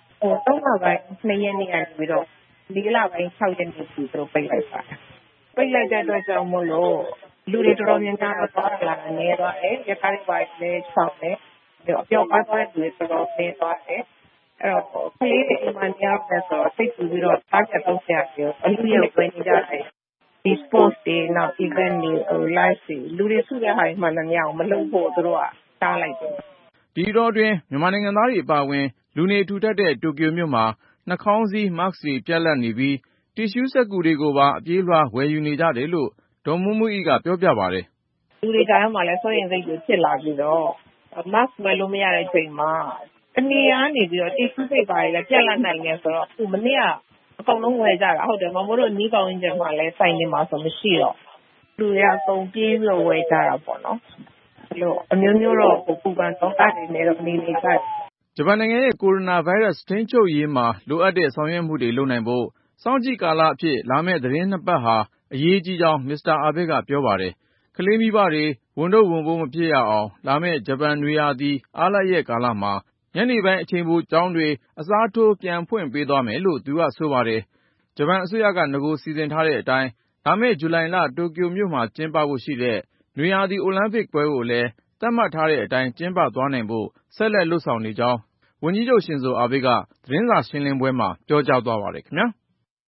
3လပိုင်း2ရက်နေ့ကနေပြီးတော့4လပိုင်း6ရက်နေ့ထိသူတို့ပိတ်လိုက်ပါတယ်ပိတ်လိုက်တဲ့အတွက်ကြောင့်မို့လို့လူတွေတော်တော်များများတော့သွားလာနေသွားတယ်ရခိုင်ပိုင်းလည်းချောင်းတယ်အပြောင်းပါသွားတဲ့လူတွေတော်တော်နေသွားတယ်အဲ့တော့ကလေးတွေမှနေရောက်တဲ့ဆိုစိတ်ကူပြီးတော့အားချက်တော့ဆရာကြီးအလူရုပ်ပဲနေကြတယ်ဒီ sports တွေနောက် event တွေ live တွေလူတွေစုတဲ့ဟာတွေမှလည်းမရအောင်မလုပ်ဖို့သူတို့ကတားလိုက်တယ်ဒီတော့တွင်မြန်မာနိုင်ငံသားတွေအပါအဝင်လူနေထူထပ်တဲ့တိုကျိုမြို့မှာနှာခေါင်းစည်း mask တွေပြတ်လတ်နေပြီးတီရှူးစက်ကူတွေကိုပါအပြေးလွှားဝယ်ယူနေကြတယ်လို့ဒေါ်မိုးမိုးအိကပြောပြပါတယ်လူတွေကြားမှာလည်းစိုးရိမ်စိတ်တွေဖြစ်လာပြီးတော့ mask ဝယ်လို့မရတဲ့ချိန်မှာတနေရာနေပြီးတော့တီရှူးစိတ်ပါတွေလည်းပြတ်လတ်နိုင်နေဆိုတော့ခုမနေ့ကအကုန်လုံးဝယ်ကြတာဟုတ်တယ်မမိုးတို့နီးပေါင်းရင်းကျမှလည်းစိုင်နေမှာဆိုမရှိတော့လူတွေအကုန်ပြေးပြီးတော့ဝယ်ကြတာပေါ့နော်အဲ့လိုအမျိုးမျိုးတော့ပူပန်တော့တာနေတော့နေကြတယ်ဂျပန်နိုင်ငံရဲ့ကိုရိုနာဗိုင်းရပ်စ်ထိန်းချုပ်ရေးမှာလိုအပ်တဲ့ဆောင်ရွက်မှုတွေလုပ်နိုင်ဖို့စောင့်ကြည့်ကာလအဖြစ်လာမယ့်သတင်း2ပတ်ဟာအရေးကြီးကြောင်းမစ္စတာအာဘေးကပြောပါတယ်ကလေးမိဘတွေဝန်ထုတ်ဝန်ပိုးမဖြစ်ရအောင်လာမယ့်ဂျပန်နွေရာသီအားလပ်ရက်ကာလမှာညနေပိုင်းအချိန်ပိုကျောင်းတွေအစားထိုးပြန်ဖွင့်ပေးသွားမယ်လို့သူကဆိုပါတယ်ဂျပန်အစိုးရကငကိုစီစဉ်ထားတဲ့အတိုင်းလာမယ့်ဇူလိုင်လတိုကျိုမြို့မှာကျင်းပဖို့ရှိတဲ့နွေရာသီအိုလံပစ်ပွဲကိုလည်းသတ်မှတ်ထားတဲ့အတိုင်းကျင်းပသွားနိုင်ဖို့ဆက်လက်လုပ်ဆောင်နေကြောင်းဝန်ကြီးချုပ်ရှင်ဇိုအာဘေးကသတင်းစာရှင်းလင်းပွဲမှာပြောကြားသွားပါတယ်ခင်ဗျာ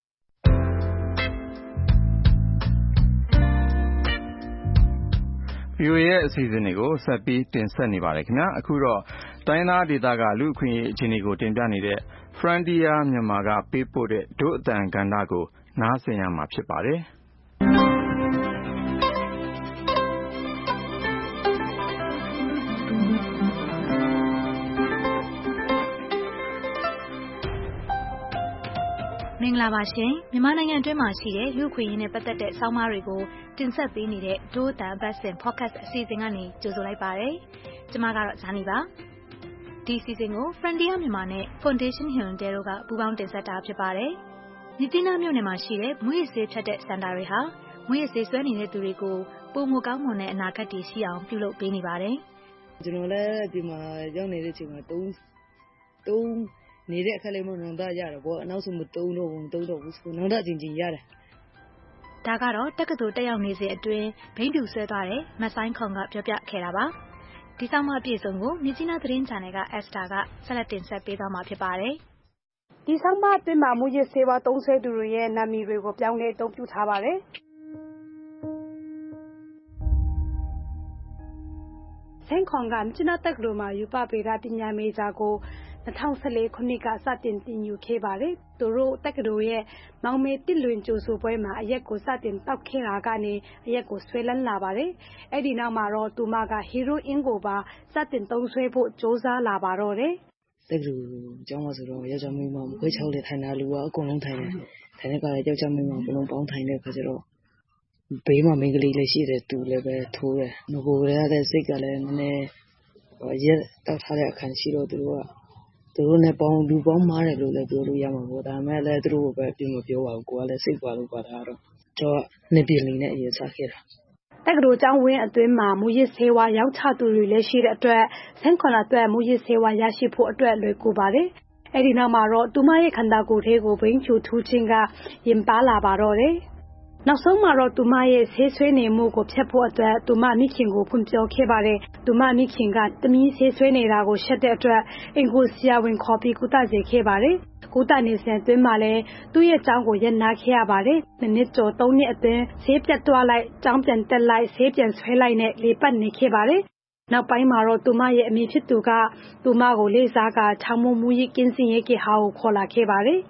VOA ရဲ့အစီအစဉ်တွေကိုဆက်ပြီးတင်ဆက်နေပါတယ်ခင်ဗျာအခုတော့တိုင်းသားဒေသကလူအခွင့်အရေးအခြေအနေကိုတင်ပြနေတဲ့ Frontier မြန်မာကပေးပို့တဲ့ဒုအတန်ကဏ္ဍကိုနားဆင်ရမှာဖြစ်ပါတယ်မင်္ဂလာပါရှင်မြန်မာနိုင်ငံအတွင်းမှာရှိတဲ့လူ့အခွင့်အရေးနဲ့ပတ်သက်တဲ့ဆောင်းပါးတွေကိုတင်ဆက်ပေးနေတဲ့ဒို့အတန်ဘတ်စင် podcast အစီအစဉ်ကနေကြိုဆိုလိုက်ပါတယ်ကျွန်မကတော့ဇာနီပါဒီအစီအစဉ်ကို Frontier မြန်မာနဲ့ Foundation Hyundai တို့ကပူးပေါင်းတင်ဆက်တာဖြစ်ပါတယ်မြစ်ကြီးနားမြို့နယ်မှာရှိတဲ့မွေးဆေးဖြတ်တဲ့စင်တာတွေဟာမွေးဆေးဆွဲနေတဲ့သူတွေကိုပုံမကောင်းမွန်တဲ့အနာဂတ်တွေရှိအောင်ပြုလုပ်ပေးနေပါတယ်ကျွန်တော်လည်းဒီမှာရောက်နေတဲ့အချိန်မှာတုံးနေတဲ့အခက်လေးမနောင်တရတယ်ပေါ့နောက်ဆုံးမတုံးတော့ဘူးဆိုနောင်တချင်းရတယ်ဒါကတော့တက္ကသိုလ်တက်ရောက်နေစဉ်အတွင်းဘိန်းပြူဆွဲသွားတဲ့မဆိုင်ခွန်ကပြောပြခဲ့တာပါဒီဆောင်မအပြည့်စုံကိုမြစ်ကြီးနားသတင်းချန်နယ်က Esther ကဆက်လက်တင်ဆက်ပေးသွားမှာဖြစ်ပါတယ်ဒီဆောင်မအတွင်းမှာမူရစ်ဆေးဝါးသုံးဆဲသူတွေရဲ့နာမည်တွေကိုပြောင်းလဲအသုံးပြုထားပါတယ်ဆန်းခေါင်ကမြစ်နာတက္ကသိုလ်မှာယူပပေဒပညာမေဂျာကို2014 ခုနှစ်ကစတင်တင်ယူခဲ့ပါတယ်။သူတို့တက္ကသိုလ်ရဲ့မောင်မေတစ်လွင်ကြိုဆိုပွဲမှာအရက်ကိုစတင်တောက်ခဲ့တာကနေအရက်ကိုဆွဲလန်းလာပါတယ်။အဲ့ဒီနောက်မှာတော့သူမကဟီရိုအင်းကိုပါစတင်သုံးဆွဲဖို့စ조사လာပါတော့တယ်။တက္ကသိုလ်ကျောင်းမှာဆိုတော့ယောက်ျားမိန်းမမခွဲခြားလေထိုင်တာလူကအကုန်လုံးထိုင်တယ်။ထိုင်တဲ့ကလည်းယောက်ျားမိန်းမအကုန်လုံးပေါင်းထိုင်တဲ့အခါကျတော့ဘေးမှာမိန်းကလေးလည်းရှိတယ်သူလည်းပဲထိုးတယ်။ငကိုရတဲ့စိတ်ကလည်းနည်းနည်းရက်တောက်ထားတဲ့အခါရှိတော့သူတို့နဲ့ပေါင်းလူပေါင်းမားတယ်လို့လည်းပြောလို့ရမှာပေါ့ဒါပေမဲ့လည်းသူတို့ပဲပြင်မပြောပါဘူးကိုကလည်းစိတ်ပါလို့ပါတာတော့ကျွန်တော်နှစ်ပြင်းလေးနဲ့အရင်စားခဲ့တာတက္ကသိုလ်ကျောင်းဝင်းအတွင်းမှာမူရစ်ဆေးဝါးရောင်းချသူတွေလည်းရှိတဲ့အတွက်ဆန်းခွန်အတွက်မူရစ်ဆေးဝါးရရှိဖို့အတွက်လွယ်ကူပါတယ်အဲ့ဒီနောက်မှာတော့သူမရဲ့ခန္ဓာကိုယ်ထဲကိုဘိန်းချူထူးခြင်းကရင်ပါလာပါတော့တယ်နောက်ဆုံးမှာတော့သူမရဲ့ဆေးဆွေးနေမှုကိုဖျက်ဖို့အတွက်သူမမိခင်ကိုဖွင့်ပြောခဲ့ပါတယ်သူမမိခင်ကတမီးဆေးဆွေးနေတာကိုရှက်တဲ့အတွက်အင်ကိုဆရာဝန်ခေါ်ပြီးကုသစေခဲ့ပါတယ်ကုသနေစဉ်အတွင်းမှာလည်းသူ့ရဲ့ကျောင်းကိုရပ်နားခဲ့ရပါတယ်နှစ်ကျော်3နှစ်အတွင်းဆေးပြတ်သွားလိုက်ကျောင်းပြန်တက်လိုက်ဆေးပြန်ဆွဲလိုက်နဲ့လေပတ်နေခဲ့ပါတယ်နောက်ပိုင်းမှာတော့သူမရဲ့အမိဖြစ်သူကသူမကိုလေးစားကချောင်းမူရစ်ကင်းစင်ရဲ့ကေဟာကိုခေါ်လာခဲ့ပါတယ်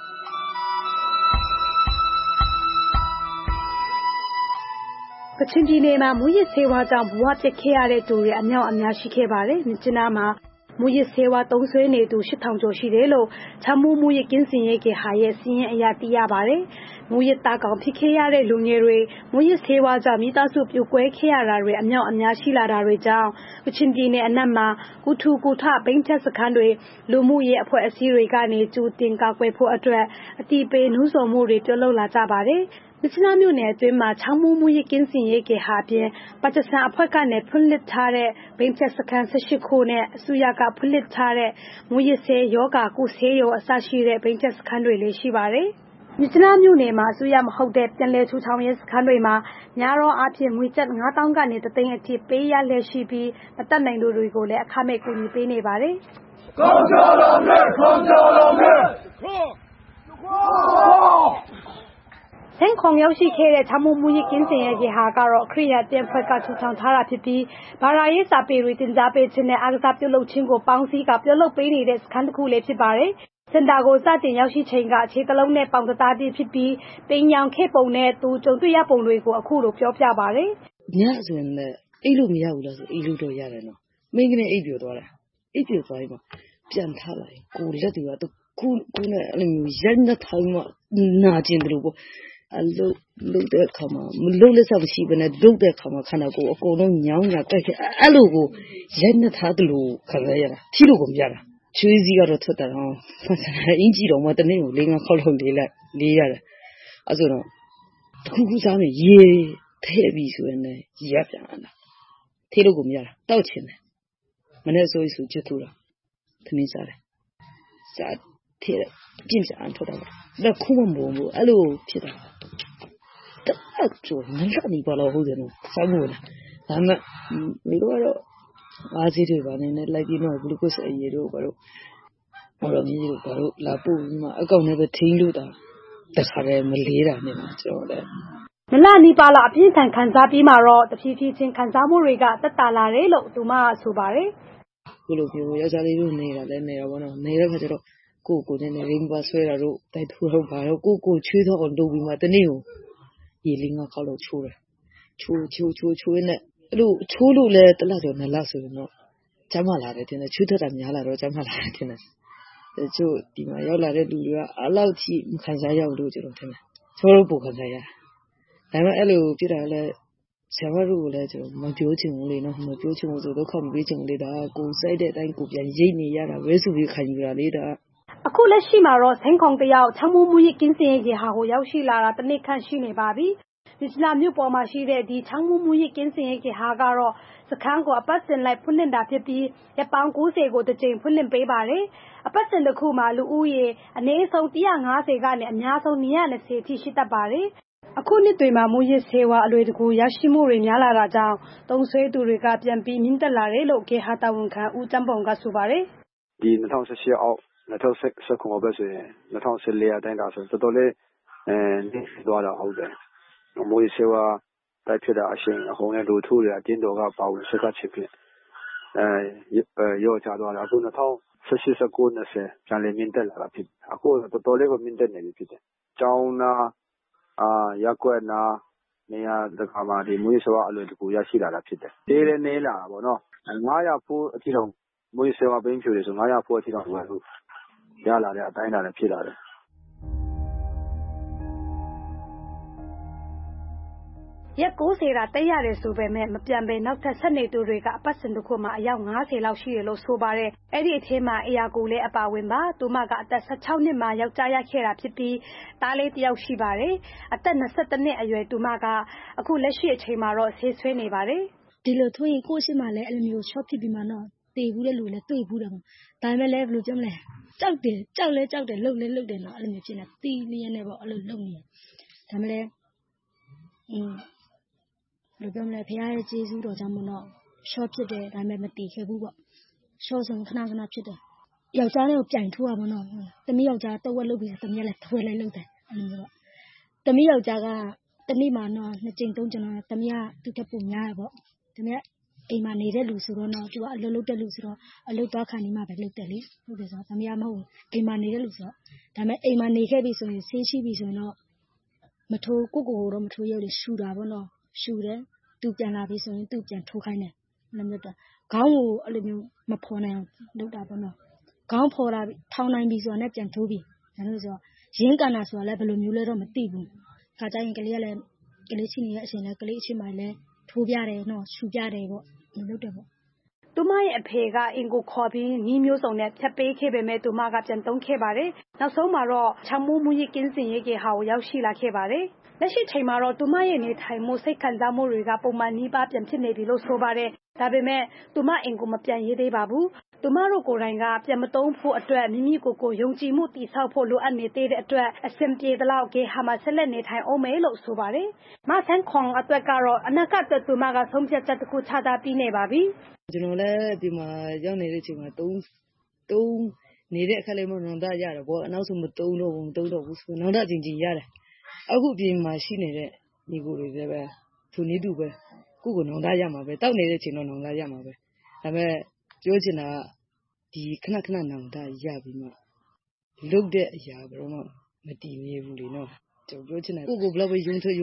ကချင်ပြည်နယ်မှာမူရစ်ဆေးဝါးကြောင့်ဘဝပျက်ခဲ့ရတဲ့သူတွေအများအများရှိခဲ့ပါတယ်။မြစ်ကြီးနားမှာမူရစ်ဆေးဝါးသုံးစွဲနေသူ8000ကျော်ရှိတယ်လို့ချမ်းမူရစ်ကင်းစင်ရဲ့ကေဟာရဲ့စီးရင်အရာသိရပါတယ်။မူရစ်သားကောင်ဖြစ်ခဲ့ရတဲ့လူငယ်တွေမူရစ်ဆေးဝါးကြောင့်မိသားစုပြိုကွဲခဲ့ရတာတွေအများအများရှိလာတာတွေကြောင့်ကချင်ပြည်နယ်အနှံ့မှာကုထုကုထဘိန်းချက်စခန်းတွေလူမှုရေးအဖွဲ့အစည်းတွေကနေကြိုတင်ကာကွယ်ဖို့အတွက်အတိပေးနှူးဆော်မှုတွေပြုလုပ်လာကြပါတယ်။မြစ်ကြီးနားမြို့နယ်အတွင်းမှာချောင်းမူရစ်ကင်းစင်ရဲ့ကေဟာပြင်ပါတစံအဖွဲ့ကနေဖွင့်လှစ်ထားတဲ့ဘိန်းချက်စခန်း18ခုနဲ့အစိုးရကဖွင့်လှစ်ထားတဲ့မူရစ်ဆေးယောဂကုဆေးရောအစရှိတဲ့ဘိန်းချက်စခန်းတွေလည်းရှိပါတယ်။မြစ်ကြီးနားမြို့နယ်မှာအစိုးရမဟုတ်တဲ့ပြည်လဲထူထောင်ရေးစခန်းတွေမှာညာရောအဖြစ်ငွေကျပ်9000ကနေ3သိန်းအထိပေးရလက်ရှိပြီးမတက်နိုင်သူတွေကိုလည်းအခမဲ့ကူညီပေးနေပါတယ်။ကောင်းကြပါမယ်ခေါင်းကြပါမယ်ဆန်းခေါင်ရောက်ရှိခဲ့တဲ့ချမူမူရစ်ကင်းစင်ရဲ့ကေဟာကတော့အခရိယာတန်ဖွဲ့ကထူထောင်ထားတာဖြစ်ပြီးဘာသာရေးစာပေတွေတင်ကြားပေးခြင်းနဲ့အားကစားပြုလုပ်ခြင်းကိုပေါင်းစည်းကပြုလုပ်ပေးနေတဲ့စခန်းတစ်ခုလေးဖြစ်ပါတယ်။စင်တာကိုစတင်ရောက်ရှိချိန်ကအခြေတလုံးနဲ့ပေါင်တသားတိဖြစ်ပြီးပိန်ရောင်ခဲ့ပုံနဲ့သူကြုံတွေ့ရပုံတွေကိုအခုလိုပြောပြပါတယ်။ညဆိုရင်လည်းအိတ်လို့မရဘူးလားဆိုအိတ်လို့တော့ရတယ်နော်။မင်းကနေအိတ်ပြောသွားတာ။အိတ်ပြောသွားရင်ပြန်ထားလိုက်ကိုလက်တွေကခုနဲ့အဲ့လိုမျိုးရက်နဲ့ထိုင်မှနာကျင်တယ်လို့ပေါ့အလုပ်တဲ့အခါမှာမလုပ်လက်စားမရှိဘဲနဲ့လုပ်တဲ့အခါမှာခန္ဓာကိုယ်အကုန်လုံးညောင်းညာကြိုက်ခဲ့အဲ့လိုကိုရက်နဲ့ထားတယ်လို့ခံရရတာထီလို့ကိုမရတာချွေးစည်းကတော့ထွက်တာတော့အင်းကြီးတော့မတနေ့ကို4-5ခေါက်လောက်လေးရတယ်အဲ့ဆိုတော့တခုခုစားမယ်ရေထဲပြီးဆိုရင်လည်းရက်ပြန်လာထီလို့ကိုမရတာတောက်ချင်တယ်မနေ့ဆိုချစ်ထူတာခင်းစားတယ်စားထဲပြင်းစားထွက်တာလက်ခုမမို့အဲ့လိုဖြစ်တာတက်ကျော်ငါလည်းဘာလို့ဟုတ်တယ်နော်စားလို့လားဒါမှမိတော့အားစီတွေပါနေနဲ့လိုက်ပြီးတော့ဂလူကိုစ်အရေးတို့ဘာလို့ဘောလုံးကြီးတို့ဘာလို့လာပို့ပြီးမှအကောင့်နဲ့ပဲထိန်းလို့တာတခါတည်းမလေးတာနဲ့မှာကျွန်တော်လည်းမလနီပါလာအပြင်းထန်ခံစားပြီးမှတော့တဖြည်းဖြည်းချင်းခံစားမှုတွေကတက်တာလာတယ်လို့သူမဆိုပါတယ်ခုလိုပြောယောက်ျားလေးတို့နေတာလည်းနေတာဘောနော်နေတဲ့ခါကျတော့ကိုနဲ့ရင်းပါဆွဲတာတို့တိုက်ထိုးတော့ဘာတော့ကိုချွေးတော့အောင်လုပ်ပြီးမှတနေ့ကိုရေ5ခေါက်လောက်ချိုးတယ်ချိုးနဲ့အဲ့လိုချိုးလို့လဲတလကျော်2လဆိုရင်တော့ကျမလာတယ်တင်တယ်ချွေးထက်တာများလာတော့ကျမလာတယ်တင်တယ်ကျို့ဒီမှာရောက်လာတဲ့လူတွေကအလောက်ထိမခံစားရဘူးလို့ကျွန်တော်ထင်တယ်ကျွန်တော်ပိုခံစားရဒါပေမဲ့အဲ့လိုပြတာလဲဆရာမတို့ကလည်းကျွန်တော်မပြောချင်ဘူးလေနော်မပြောချင်ဘူးဆိုဒုက္ခမပေးချင်ဘူးလေဒါကိုစိုက်တဲ့အတိုင်းကိုပြန်ရိတ်နေရတာပဲဆိုပြီးခံယူတာလေဒါအခုလက်ရှိမှာတော့ဆန်းခေါင်တယောက်ချမ်းမူရစ်ကင်းစင်ရဲ့ကေဟာကိုရောက်ရှိလာတာတစ်နှစ်ခန့်ရှိနေပါပြီ။မြစ်လာမြို့ပေါ်မှာရှိတဲ့ဒီချမ်းမူရစ်ကင်းစင်ရဲ့ကေဟာကတော့စခန်းကိုအပတ်စဉ်လိုက်ဖွင့်လှစ်တာဖြစ်ပြီးရက်ပေါင်း90ကိုတစ်ကြိမ်ဖွင့်လှစ်ပေးပါတယ်။အပတ်စဉ်တစ်ခုမှာလူဦးရေအနည်းဆုံး150ကနေအများဆုံး220ထိရှိတတ်ပါတယ်။အခုနှစ်တွေမှာမူရစ်ဆေးဝါးအလွယ်တကူရရှိမှုတွေများလာတာကြောင့်သုံးဆွဲသူတွေကပြန်ပြီးမြင့်တက်လာတယ်လို့ကေဟာတာဝန်ခံဦးကျန်းပုံကဆိုပါတယ်။ဒီ2018အောက်2019ပဲဆိုရင်2014အတိုင်းဒါဆိုတော်တော်လေးနေသွားတာဟုတ်တယ်။မွေးဆေးဝါးတိုက်ဖြစ်တာအရှင်အဟုန်နဲ့လူထုတွေအတင်းတော်ကပါဝင်စကားချစ်ဖြစ်ရော့ချသွားတာအခု2018 19 20ပြန်လည်မြင့်တက်လာတာဖြစ်အခုတော်တော်လေးကိုမြင့်တက်နေပြီဖြစ်တယ်ကျောင်းနာရက်ကွက်နာနေရာတခါမှဒီမွေးစေဝါအလွယ်တကူရရှိလာတာဖြစ်တယ်တေးရနေလာပါတော့900ဖိုးအထိတော့မွေးစေဝါဘင်းဖြူတွေဆို900ဖိုးအထိတော့ရလာတဲ့အတိုင်းလာတယ်ဖြစ်လာတယ်ရက်90တာတက်ရတယ်ဆိုပေမဲ့မပြန်ပဲနောက်ထပ်ဆက်နေသူတွေကအပတ်စဉ်တစ်ခုမှာအယောက်90လောက်ရှိတယ်လို့ဆိုပါတယ်အဲ့ဒီအထဲမှာအရာကိုလည်းအပါဝင်ပါသူမကအသက်16နှစ်မှာယောက်ျားရခဲ့တာဖြစ်ပြီးသားလေးတစ်ယောက်ရှိပါတယ်အသက်22နှစ်အရွယ်သူမကအခုလက်ရှိအချိန်မှာတော့ဆေးဆွဲနေပါတယ်ဒီလိုထွေးရင်ကိုရှိမှလည်းအဲ့လိုမျိုး short ဖြစ်ပြီးမှတော့တည်ဘူးတဲ့လူလည်းတွေ့ဘူးတယ်ပေါ့ဒါပေမဲ့လည်းဘယ်လိုပြောမလဲကြောက်တယ်လှုပ်တယ်နော်အဲ့လိုမျိုးဖြစ်နေတီးလျက်နဲ့ပေါ့အဲ့လိုလှုပ်နေဒါပေမဲ့လည်းဘယ်လိုပြောမလဲဖခင်ရဲ့ကျေးဇူးတော်ကြောင့်မလို့ short ဖြစ်တယ်ဒါပေမဲ့မတည်ခဲ့ဘူးပေါ့ short ဆုံးခဏဖြစ်တယ်ယောက်ျားလေးကိုပြိုင်ထိုးရပါတော့သမီးယောက်ျားတော့ဝက်လုပ်ပြီးသမီးကလည်းထွေးလိုက်လုပ်တယ်အဲ့လိုမျိုးပေါ့သမီးယောက်ျားကတနေ့မှတော့2ကြိမ်3ကြိမ်တော့သမီးကသူ့ထက်ပိုများရပေါ့သမီးကအိမ်မှာနေတဲ့လူဆိုတော့သူကအလုပ်လုပ်တဲ့လူဆိုတော့အလုပ်သွားခံနေမှပဲလုပ်တယ်လေဟုတ်တယ်ဆိုတော့သမီးကမဟုတ်အိမ်မှာနေတဲ့လူဆိုတော့ဒါပေမဲ့အိမ်မှာနေခဲ့ပြီဆိုရင်ဆေးရှိပြီဆိုရင်တော့မထိုးကိုတော့မထိုးရလေရှူတာပေါ့နော်ရှူတယ်သူပြန်လာပြီဆိုရင်သူပြန်ထိုးခိုင်းတယ်အဲ့လိုမျိုးတော့ခေါင်းကိုအဲ့လိုမျိုးမဖော်နိုင်အောင်လုပ်တာပေါ့နော်ခေါင်းဖော်လာပြီထောင်းနိုင်ပြီဆိုတော့လည်းပြန်ထိုးပြီဒါလို့ဆိုတော့ရင်းကန်တာဆိုတာလည်းဘယ်လိုမျိုးလဲတော့မသိဘူးခါကျရင်ကလေးကလည်းကလေးချင်းနေတဲ့အချိန်လည်းကလေးအချိန်မှလည်းထိုးပြတယ်နော်ရှူပြတယ်ပေါ့လုပ်တယ်ပေါ့သူမရဲ့အဖေကအင်ကိုခေါ်ပြီးညီမျိုးစုံနဲ့ဖြတ်ပေးခဲ့ပေမဲ့သူမကပြန်သုံးခဲ့ပါတယ်နောက်ဆုံးမှာတော့ချမ်းမိုးမူကြီးကင်းစင်ရေးကဟာကိုရောက်ရှိလာခဲ့ပါတယ်လက်ရှိချိန်မှာတော့သူမရဲ့နေထိုင်မှုစိတ်ခံစားမှုတွေကပုံမှန်နီးပါးပြန်ဖြစ်နေပြီလို့ဆိုပါတယ်ဒါပေမဲ့သူမအင်ကိုမပြန်ရေးသေးပါဘူးသူမတို့ကိုယ်တိုင်ကပြန်မသုံးဖို့အတွက်မိမိကိုယုံကြည်မှုတည်ဆောက်ဖို့လိုအပ်နေသေးတဲ့အတွက်အဆင်ပြေသလောက်ဂေဟာမှာဆက်လက်နေထိုင်အောင်မယ်လို့ဆိုပါတယ်မဆန်းခွန်အတွက်ကတော့အနာဂတ်အတွက်သူမကဆုံးဖြတ်ချက်တစ်ခုချတာပြီးနေပါပြီကျွန်တော်လည်းဒီမှာရောက်နေတဲ့အချိန်မှာ3နေတဲ့အခါလေးမှနောင်တရတယ်ပေါ့အနောက်ဆုံးမ3တော့ဘူးဆိုနောင်တကြင်ရတယ်အခုပြင်မှာရှိနေတဲ့ညီကိုတွေလည်းပဲသူနေတူပဲကိုနောင်တရမှာပဲတောက်နေတဲ့အချိန်တော့နောင်တရမှာပဲဒါပေမဲ့ပြောချင်တာဒီခဏနောင်တရပြီးမှလုတ်တဲ့အရာဘယ်တော့မှမတည်မြဲဘူးလေနော်ကျွန်တော်ပြောချင်တာကိုဘလောက်ပဲယုံထွက်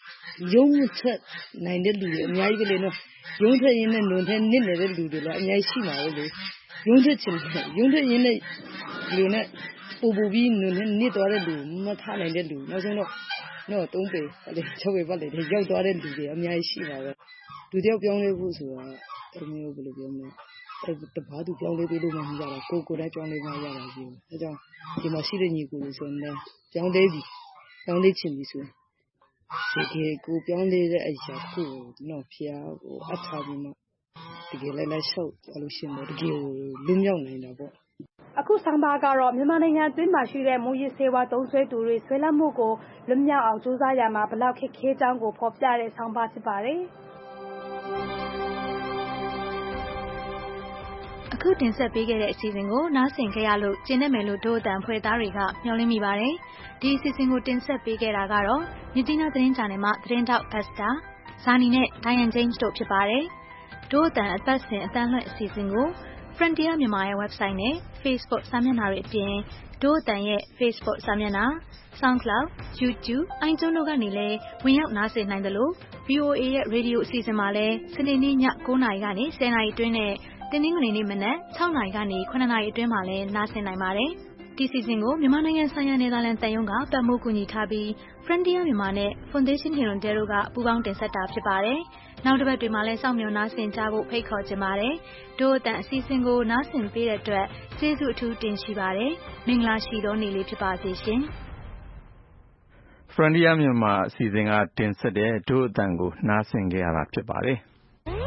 နိုင်တဲ့လူတွေအများကြီးပဲလေနော်ယုံထွက်ရင်းနဲ့နုံထဲနစ်နေတဲ့လူတွေလည်းအများကြီးရှိမှာပဲလေယုံထွက်ရင်းနဲ့လူနဲ့ပူပြီးနုံထဲနစ်သွားတဲ့လူမထားနိုင်တဲ့လူနောက်ဆုံးတော့3ပေလေ6ပေပတ်လေရောက်သွားတဲ့လူတွေအများကြီးရှိပါပဲလူတယောက်ပြောင်းလဲဖို့ဆိုတာအဲ့မျိုးဘယ်လိုပြောမလဲတဘာသူပြောင်းလဲပေးလို့မရတာကိုယ်တိုင်ပြောင်းလဲမရတာကြီးအဲကြောင့်ဒီမှာရှိတဲ့ညီကိုတွေဆိုရင်လည်းပြောင်းလဲချင်ပြီဆိုရင်ဒီကိုပြောင်းလဲတဲ့အရာကိုတော့ဖျားကိုအထားပြီးမှတကယ်လည်းလျှောက်ကြလို့ရှိရင်တကယ်လွတ်မြောက်နိုင်တာပေါ့အခုဆောင်ပါကတော့မြန်မာနိုင်ငံအတွင်းမှာရှိတဲ့မူရစ်ဆေးဝါးသုံးစွဲသူတွေဆွဲလန်းမှုကိုလွတ်မြောက်အောင်ကြိုးစားရမှာဘလောက်ခက်ခဲကြောင်းကိုဖော်ပြတဲ့ဆောင်ပါဖြစ်ပါတယ်အခုတင်ဆက်ပေးခဲ့တဲ့အစီအစဉ်ကိုနားဆင်ကြရလို့ကျင်းနေမယ်လို့ဒို့အတန်ဖွဲ့သားတွေကမျှော်လင့်မိပါတယ်ဒီအစီအစဉ်ကိုတင်ဆက်ပေးခဲ့တာကတော့မြစ်ကြီးနားသတင်းချန်နယ်မှသတင်းတောက်အက်စတာဇာနီနဲ့ဒိုင်ယန်ဂျိမ်းစ်တို့ဖြစ်ပါတယ်ဒို့အတန်အပတ်စဉ်အတန်းလွှင့်အစီအစဉ်ကို Frontier မြန်မာရဲ့ website နဲ့ Facebook စာမျက်နှာတွေအပြင်ဒို့အတန်ရဲ့ Facebook စာမျက်နှာ SoundCloud, YouTube, iTunes တို့ကနေလည်းဝင်ရောက်နားဆင်နိုင်တယ်လို့ VOA ရဲ့ Radio အစီအစဉ်မှာလည်းစနေနေ့ည9:00 နာရီကနေ10:00 နာရီအတွင်းနဲ့တင်းနှင်းငွေနေ့မနက်6:00 နာရီကနေ9:00 နာရီအတွင်းမှာလည်းနားဆင်နိုင်ပါတယ်။ဒီစီစဉ်ကိုမြန်မာနိုင်ငံဆိုင်ရာနယ်သာလန်တန်ယုံကပတ်မိုးကူညီထားပြီး Frontier မြန်မာနဲ့ Foundation Hirondale တို့ကပူးပေါင်းတင်ဆက်တာဖြစ်ပါတယ်။နောက်တစ်ပတ်တွေမှာလည်းစောင့်မျှော်နားဆင်ကြဖို့ဖိတ်ခေါ်ချင်ပါတယ်။ဒို့အတန်အစီအစဉ်ကိုနားဆင်ပေးတဲ့အတွက်ကျေးဇူးအထူးတင်ရှိပါတယ်။မင်္ဂလာရှိသောနေ့လေးဖြစ်ပါစေရှင်။ Frontier မြန်မာအစီအစဉ်ကတင်ဆက်တဲ့ဒို့အတန်ကိုနားဆင်ကြရတာဖြစ်ပါတယ်။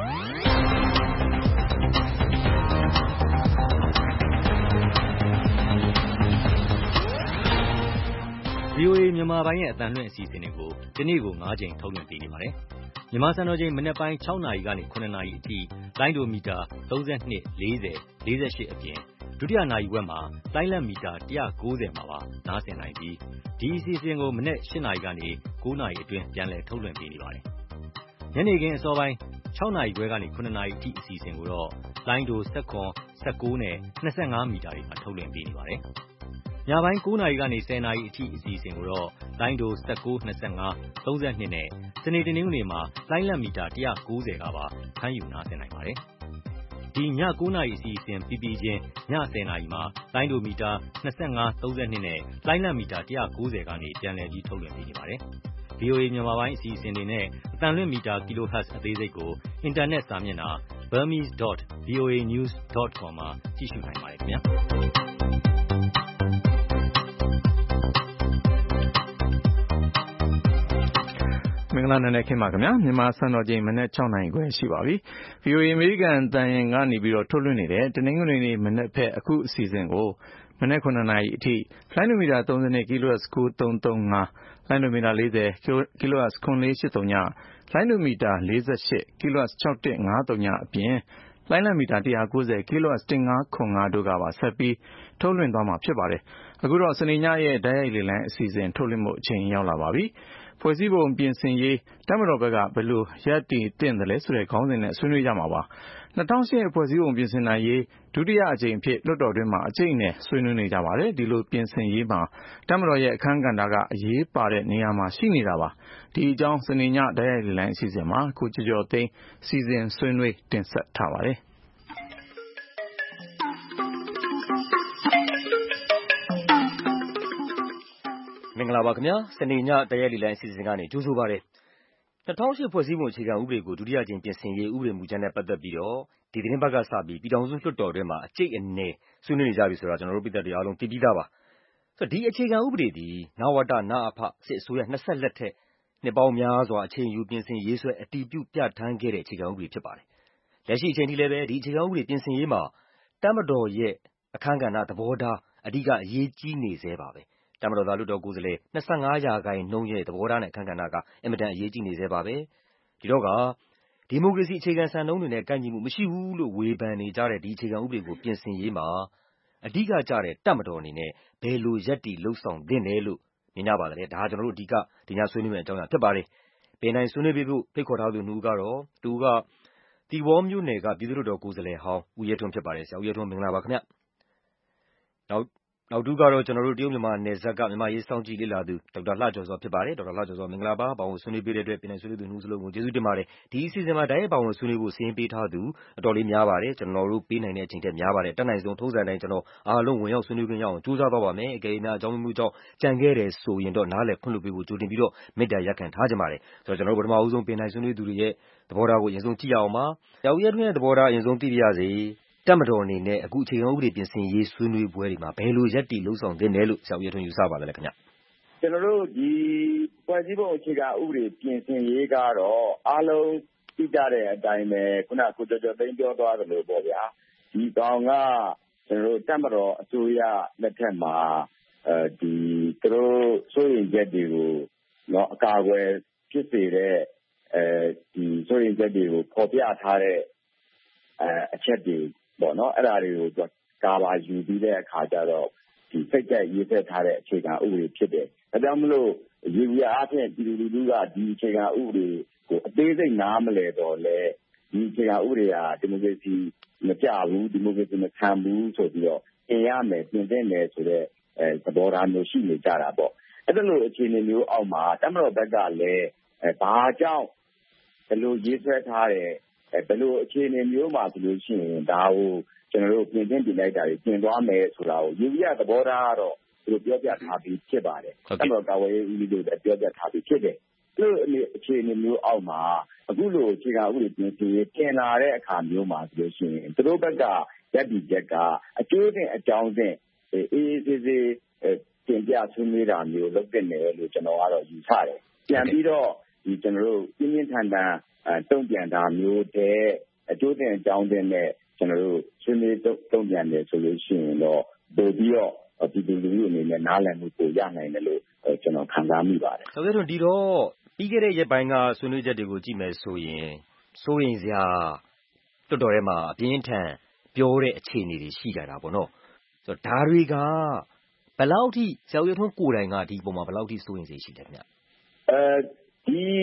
VOA မြန်မာပိုင်းရဲ့အသံလွှင့်အစီအစဉ်တွေကိုဒီနေ့ကို9 ကြိမ်ထုတ်လွှင့်ပေးနေပါတယ်။မြန်မာစံတော်ချိန်မနက်ပိုင်း6 နာရီကနေ9 နာရီအထိလိုင်းဒိုမီတာ32 40 48အပြင်ဒုတိယနာရီဝက်မှာလိုင်းလက်မီတာ190မှာပါနားဆင်နိုင်ပြီးဒီအစီအစဉ်ကိုမနက်8 နာရီကနေ9 နာရီအတွင်းပြန်လည်ထုတ်လွှင့်ပေးနေပါတယ်။ညနေခင်းအစောပိုင်း 6နာရီခွဲကနေ9နာရီအထိအစီအစဉ်ကိုတော့လိုင်းဒို17 19နဲ့25မီတာတွေမှာထုတ်လွှင့်ပေးနေပါတယ်။ညပိုင်း9နာရီကနေ10နာရီအထိအစီအစဉ်ကိုတော့လိုင်းဒို19 25 32နဲ့စနေတနင်္ဂနွေမှာလိုင်းလံမီတာ190ကပါဖမ်းယူနားဆင်နိုင်ပါတယ်။ဒီည9နာရီအစီအစဉ်ပြီးပြီးချင်းည10နာရီမှာလိုင်းဒိုမီတာ25 32နဲ့လိုင်းလံမီတာ190ကနေပြန်လည်ပြီးထုတ်လွှင့်ပေးနေပါတယ်။ VOA မြန်မာပိုင်းအစီအစဉ်တွေနဲ့အသံလွှင့်မီတာ kilohertz အသေးစိတ်ကိုအင်တာနက်စာမျက်နှာ burmese.voanews.com မှာကြည့်ရှုနိုင်ပါတယ်ခင်ဗျာမင်္ဂလာနံနက်ခင်းပါခင်ဗျာမြန်မာစံတော်ချိန်မနက်6:00 နာရီခွဲရှိပါပြီ VOA အမေရိကန်အသံရင်ကနေပြီးတော့ထုတ်လွှင့်နေတဲ့တနင်္ဂနွေနေ့မနက်ဖက်အခုအစီအစဉ်ကိုမနက်9:00 နာရီအထိလိုင်းဒိုမီတာ32 kHz 9335လိုင်းဒိုမီတာ40 kHz 9480ညလိုင်းဒိုမီတာ48 kHz 6153အပြင်လိုင်းလံမီတာ190 kHz 1505တို့ကပါဆက်ပြီးထုတ်လွှင့်သွားမှာဖြစ်ပါတယ်အခုတော့စနေညရဲ့ဓာတ်ရိုက်လေလံအစီအစဉ်ထုတ်လွှင့်မှုအချိန်ရောက်လာပါပြီဖွဲ့စည်းပုံပြင်ဆင်ရေးတပ်မတော်ဘက်ကဘယ်လိုရပ်တည်သင့်တယ်လဲဆိုတဲ့ခေါင်းစဉ်နဲ့ဆွေးနွေးကြမှာပါ2008ဖွဲ့စည်းပုံပြင်ဆင်နိုင်ရေးဒုတိယအကြိမ်အဖြစ်လွှတ်တော်တွင်းမှာအကြိမ်နဲ့ဆွေးနွေးနေကြပါတယ်ဒီလိုပြင်ဆင်ရေးမှာတပ်မတော်ရဲ့အခန်းကဏ္ဍကအရေးပါတဲ့နေရာမှာရှိနေတာပါဒီအကြောင်းစနေညဓာတ်ရိုက်လေလံအစီအစဉ်မှာကိုကျော်သိန်းစီစဉ်ဆွေးနွေးတင်ဆက်ထားပါတယ်မင်္ဂလာပါခင်ဗျာစနေညတရက်လီလိုင်းအစီအစဉ်ကနေကြိုဆိုပါရစေ2008ဖွဲ့စည်းပုံအခြေခံဥပဒေကိုဒုတိယကြိမ်ပြင်ဆင်ရေးဥပဒေမူကြမ်းနဲ့ပတ်သက်ပြီးတော့ဒီသတင်းပတ်ကစပြီးပြည်ထောင်စုလွှတ်တော်တွင်းမှာအကျိတ်အနယ်ဆွေးနွေးနေကြပြီဆိုတာကျွန်တော်တို့ပြည်သက်တွေအားလုံးသိပြီးသားပါဆိုတော့ဒီအခြေခံဥပဒေဒီနဝတနအဖစစ်အစိုးရ20လက်ထက်နှစ်ပေါင်းများစွာအချိန်ယူပြင်ဆင်ရေးဆွဲအတည်ပြုပြဋ္ဌာန်းခဲ့တဲ့အခြေခံဥပဒေဖြစ်ပါတယ်လက်ရှိအချိန်ထိလည်းပဲဒီအခြေခံဥပဒေပြင်ဆင်ရေးမှာတပ်မတော်ရဲ့အခန်းကဏ္ဍသဘောထားအဓိကအရေးကြီးနေသေးပါပဲတပ်မတော်သားလွှတ်တော်ကိုယ်စားလှယ်25%ရဲ့သဘောထားနဲ့အခန်းကဏ္ဍကအင်မတန်အရေးကြီးနေသေးပါပဲဒီတော့ကဒီမိုကရေစီအခြေခံစံနှုန်းတွေနဲ့ကိုက်ညီမှုမရှိဘူးလို့ဝေဖန်နေကြတဲ့ဒီအခြေခံဥပဒေကိုပြင်ဆင်ရေးမှာအဓိကကျတဲ့တပ်မတော်အနေနဲ့ဘယ်လိုရပ်တည်လှုပ်ဆောင်သင့်တယ်လို့မြင်ကြပါသလဲဒါကကျွန်တော်တို့အဓိကဒီညဆွေးနွေးမယ့်အကြောင်းအရာဖြစ်ပါတယ်ပင်တိုင်းဆွေးနွေးပေးဖို့ဖိတ်ခေါ်ထားသူနှစ်ဦးကတော့သူကတီဝေါမြို့နယ်ကပြည်သူ့လွှတ်တော်ကိုယ်စားလှယ်ဟောင်းဦးရဲထွန်းဖြစ်ပါတယ်ဆရာဦးရဲထွန်းမင်္ဂလာပါခင်ဗျနောက်တူကတော့ကျွန်တော်တို့တရုတ်မြန်မာနယ်စပ်ကမြန်မာရေးစောင့်ကြည့်လေ့လာသူဒေါက်တာလှကျော်စောဖြစ်ပါတယ်ဒေါက်တာလှကျော်စောမင်္ဂလာပါဘာလို့ဆွေးနွေးပေးတဲ့အတွက်ပြည်နယ်ဆွေးနွေးသူနှုတ်စလုံးကိုကျေးဇူးတင်ပါတယ်ဒီအစီအစဉ်မှာဓာတ်ရိုက်ပါဝင်ဆွေးနွေးဖို့စီစဉ်ပေးထားသူအတော်လေးများပါတယ်ကျွန်တော်တို့ပေးနိုင်တဲ့အချိန်ထက်များပါတယ်တက်နိုင်ဆုံးထုံးစံတိုင်းကျွန်တော်အားလုံးဝင်ရောက်ဆွေးနွေးခွင့်ရအောင်ကြိုးစားသွားပါမယ်အကယ်၍များအကြောင်းမျိုးကြောင့်ကြံခဲ့တယ်ဆိုရင်တော့နားလည်ခွင့်လွှတ်ပေးဖို့ကြိုတင်ပြီးတော့မေတ္တာရပ်ခံထားကြပါတယ်ဆိုတော့ကျွန်တော်တို့ပထမဦးဆုံးပြည်နယ်ဆွေးနွေးသူတွေရဲ့သဘောထားကိုအရင်ဆုံးကြည့်ရအောင်ပါရောင်ရဲထွန်းရဲ့သဘောထားအရင်ဆုံးသိပြရစေတပ်မတော်အနေနဲ့အခုအခြေခံဥပဒေပြင်ဆင်ရေးဆွေးနွေးပွဲတွေမှာဘယ်လိုရပ်တည်လှုပ်ဆောင်သင့်တယ်လို့ဆရာဦးရဲထွန်းယူဆပါလဲခင်ဗျကျွန်တော်တို့ဒီဖွဲ့စည်းပုံအခြေခံဥပဒေပြင်ဆင်ရေးကတော့အားလုံးသိကြတဲ့အတိုင်းပဲခုနကိုကျော်သိန်းပြောသွားသလိုပေါ့ဗျာဒီကောင်ကကျွန်တော်တို့တပ်မတော်အစိုးရလက်ထက်မှာဒီသူတို့စိုးရိမ်ချက်တွေကိုအကာအကွယ်ဖြစ်စေတဲ့ဒီစိုးရိမ်ချက်တွေကိုပေါ်ပြထားတဲ့အချက်တွေပေါ့နော်အဲ့ဒါတွေကိုကာပါယူပြီးတဲ့အခါကျတော့ဒီစိတ်ကြိုက်ရေးဆက်ထားတဲ့အခြေခံဥပဒေဖြစ်တယ်။ဒါကြောင့်မလို့ရေပြာအားဖြင့်ပြည်သူလူထုကဒီအခြေခံဥပဒေကိုအသေးစိတ်နားမလည်တော့လဲဒီအခြေခံဥပဒေဟာဒီမိုကရေစီမကြဘူးဒီမိုကရေစီမခံဘူးဆိုပြီးတော့ပြင်ရမယ်ပြင်သင့်တယ်ဆိုတဲ့သဘောထားမျိုးရှိနေကြတာပေါ့။အဲ့ဒါလိုအခြေအနေမျိုးအောက်မှာတပ်မတော်ဘက်ကလည်းဘာကြောင့်ဘယ်လိုရေးဆွဲထားတဲ့ဘယ်လိုအခြေအနေမျိုးမှာဆိုလို့ရှိရင်ဒါကိုကျွန်တော်တို့ပြင်သင့်ပြင်လိုက်တာတွေပြင်သွားမယ်ဆိုတာကိုယူရသဘောထားကတော့သူတို့ပြောပြထားပြီးဖြစ်ပါတယ်။တပ်မတော်ကာကွယ်ရေးဦးစီးချုပ်လည်းပြောပြထားပြီးဖြစ်တယ်။သူတို့အခြေအနေမျိုးအောက်မှာအခုလိုအခြေခံဥပဒေပြင်ဆင်ရေးတင်လာတဲ့အခါမျိုးမှာဆိုလို့ရှိရင်သူတို့ဘက်ကရပ်တည်ချက်ကအကျိုးတင်အကြောင်းတင်အေးအေးဆေးဆေးတင်ပြဆွေးနွေးတာမျိုးလုပ်တဲ့နယ်လို့ကျွန်တော်ကတော့ယူဆတယ်။ပြန်ပြီးတော့ဒီကျွန်တော်တို့ပြင်းပြင်းထန်ထန်တုံ့ပြန်တာမျိုးတဲ့အကျိုးတင်အကြောင်းတင်နဲ့ကျွန်တော်တို့ဆွေးနွေးတုံ့ပြန်တယ်ဆိုလို့ရှိရင်တော့ပို့ပြီးတော့ပြည်သူလူထုအနေနဲ့နားလည်မှုကိုရနိုင်တယ်လို့ကျွန်တော်ခံစားမိပါတယ်။ဆိုတော့ဒီတော့ပြီးခဲ့တဲ့ရက်ပိုင်းကဆွေးနွေးချက်တွေကိုကြည့်မယ်ဆိုရင်စိုးရိမ်စရာတော်တော်ထဲမှာအပြင်းထန်ပြောတဲ့အခြေအနေတွေရှိကြတာပေါ့နော်။ဆိုတော့ဒါတွေကဘယ်လောက်ထိဆရာဦးရထွန်းကိုယ်တိုင်ကဒီပုံမှာဘယ်လောက်ထိစိုးရိမ်စိတ်ရှိလဲခင်ဗျ။ဒီပြ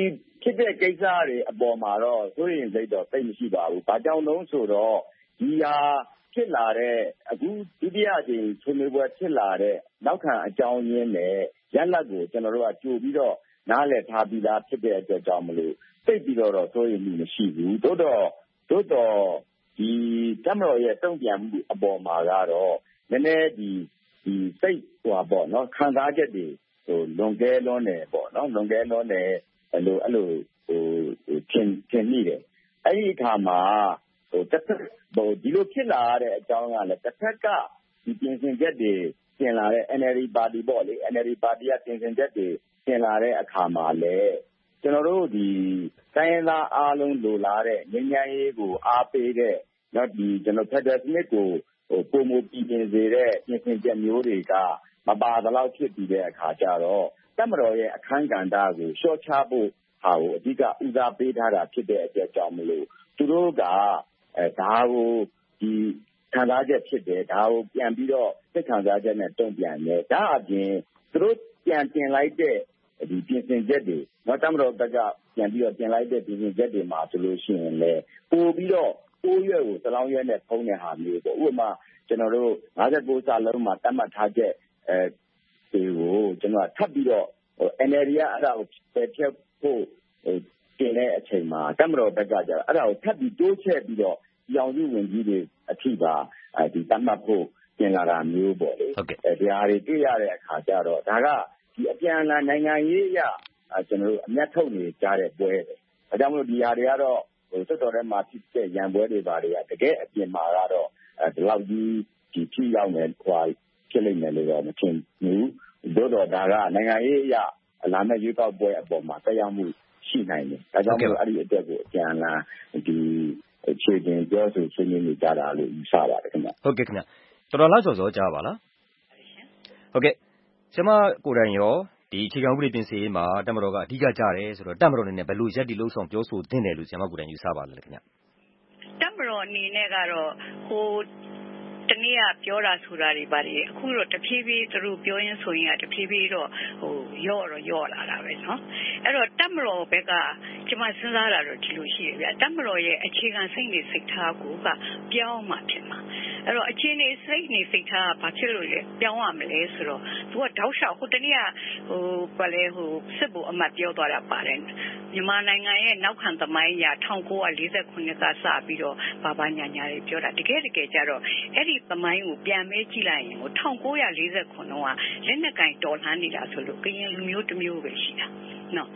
ဖြစ်တဲ့ကိစ္စတွေအပေါ်မှာတော့ဆိုရင်စိတ်တော့သိမရှိပါဘူး။ဘာကြောင့်လဲဆိုတော့ဒီဟာဖြစ်လာတဲ့အခုဒုတိယအကြိမ်ဆွေးနွေးပွဲဖြစ်လာတဲ့နောက်ခံအကြောင်းရင်းနဲ့ရလဒ်ကိုကျွန်တော်တို့ကကြိုပြီးတော့နားလည်ထားပြီးသားဖြစ်တဲ့အတွက်ကြောင့်မလို့သိပြီးတော့ဆိုရင်မရှိဘူး။သို့တော့ဒီတပ်မတော်ရဲ့တုံ့ပြန်မှုအပေါ်မှာကတော့နည်းနည်းဒီစိတ်ပေါ့နော်ခံစားချက်တွေလွန်ကဲလွန်းတယ်ပေါ့နော်လွန်ကဲလွန်းတယ်အဲ့လိုထင်မိတယ်အဲ့ဒီအခါမှာတစ်ဖက်ဒီလိုဖြစ်လာတဲ့အကြောင်းကလည်းတစ်ဖက်ကဒီပြင်ဆင်ချက်တွေပြင်လာတဲ့ NLD ပါတီပေါ့လေ NLD ပါတီကပြင်ဆင်ချက်တွေပြင်လာတဲ့အခါမှာလည်းကျွန်တော်တို့ဒီတိုင်းရင်းသားအားလုံးလိုလားတဲ့ငြိမ်းချမ်းရေးကိုအားပေးတဲ့နော်ဒီကျွန်တော်ဖက်ဒရယ်စနစ်ကိုပုံမပြည်ပြင်စေတဲ့ပြင်ဆင်ချက်မျိုးတွေကမပါတော့ဖြစ်ပြီးတဲ့အခါကျတော့တပ်မတော်ရဲ့အခန်းကဏ္ဍကိုရှော့ချဖို့ဟာကိုအဓိကဦးစားပေးထားတာဖြစ်တဲ့အတွက်ကြောင့်မလို့သူတို့ကဒါကိုဒီခံစားချက်ဖြစ်တယ်ဒါကိုပြန်ပြီးတော့စိတ်ခံစားချက်နဲ့တုံ့ပြန်တယ်ဒါအပြင်သူတို့ပြန်တင်လိုက်တဲ့ဒီပြင်ဆင်ချက်တွေနော်တပ်မတော်ဘက်ကပြန်ပြီးတော့တင်လိုက်တဲ့ပြင်ဆင်ချက်တွေမှာဆိုလို့ရှိရင်လည်းပို့ပြီးတော့ကိုရွက်ကိုသလောင်းရွက်နဲ့ဖုံးတဲ့ဟာမျိုးပေါ့ဥပမာကျွန်တော်တို့59စာလုံးမှာတတ်မှတ်ထားချက်တွေကိုကျွန်တော်ထပ်ပြီးတော့NLD ကအဲ့ဒါကိုပယ်ဖျက်ဖို့တင်တဲ့အချိန်မှာတပ်မတော်ဘက်ကကျတော့အဲ့ဒါကိုထပ်ပြီးတိုးချဲ့ပြီးတော့ရောင်စုဝင်ကြီးတွေအထိပါဒီတတ်မှတ်ဖို့ပြင်လာတာမျိုးပေါ့လေဒီဟာတွေတွေ့ရတဲ့အခါကျတော့ဒါကဒီအပြန်အလှန်နိုင်ငံရေးအရကျွန်တော်တို့အမျက်ထုတ်နေကြတဲ့ပွဲပဲဒါကြောင့်မို့ဒီဟာတွေကတော့တော်တော်ထဲမှာဖြစ်တဲ့ရန်ပွဲတွေပါတွေကတကယ်အပြင်မှာကတော့ဒီလောက်ကြီးဒီဖြည့်ရောက်နေဖြစ်လိမ့်မယ်လို့တော့မထင်ဘူးတို့တော့ဒါကနိုင်ငံရေးအရလာမယ့်ရွေးကောက်ပွဲအပေါ်မှာတက်ရောက်မှုရှိနိုင်တယ်ဒါကြောင့်မို့အဲ့ဒီအတွက်ကိုအပြန်အလှန်ဒီအခြေတင်ပြောဆိုဆွေးနွေးနေကြတာလို့ယူဆပါတယ်ခင်ဗျဟုတ်ကဲ့ခင်ဗျတော်တော်လားစောစောကြားပါလားဟုတ်ကဲ့ကျမကိုယ်တိုင်ရောဒီအခြေခံဥပဒေပြင်ဆင်ရေးမှာတပ်မတော်ကအဓိကကြားတယ်ဆိုတော့တပ်မတော်အနေနဲ့ဘယ်လိုရက်တီလှုပ်ဆောင်ပြောဆိုသင့်တယ်လို့ကျမကိုယ်တိုင်ယူဆပါလဲခင်ဗျတပ်မတော်အနေနဲ့ကတော့တနေ့ကပြောတာဆိုတာတွေပါတယ်အခုတော့တဖြည်းဖြည်းသူတို့ပြောရင်းဆိုရင်တဖြည်းဖြည်းတော့ရော့လာတာပဲเนาะအဲ့တော့တပ်မတော်ဘက်ကကျွန်မစဉ်းစားတာတော့ဒီလိုရှိတယ်ဗျတပ်မတော်ရဲ့အခြေခံစိတ်နေစိတ်ထားကိုကပြောင်းမှဖြစ်မှာအဲ့တော့အခြေအနေစိတ်နေစိတ်ထားကဘာဖြစ်လို့လဲပြောင်းရမလဲဆိုတော့သူကတောက်လျှောက်တနေ့ကစစ်ဘုံအမတ်ပြောသွားတာပါတယ်မြန်မာနိုင်ငံရဲ့နောက်ခံသမိုင်းအရ1949ကစပြီးတော့ဘာညာညာတွေပြောတာတကယ်ကြတော့အဲ့ဒီသမိုင်းကိုပြန်မဲကြည့်လိုက်ရင်1949ကလက်နက်ကင်တော်လှန်နေတာဆိုလို့ကရင်လူမျိုးတစ်မျိုးပဲရှိတာနော်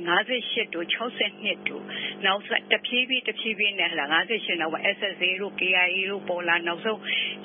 58တို့62တို့နောက်တဖြည်းဖြည်းနဲ့58နောက်SSA တို့ KIA တို့ပေါ်လာနောက်ဆုံးဒီ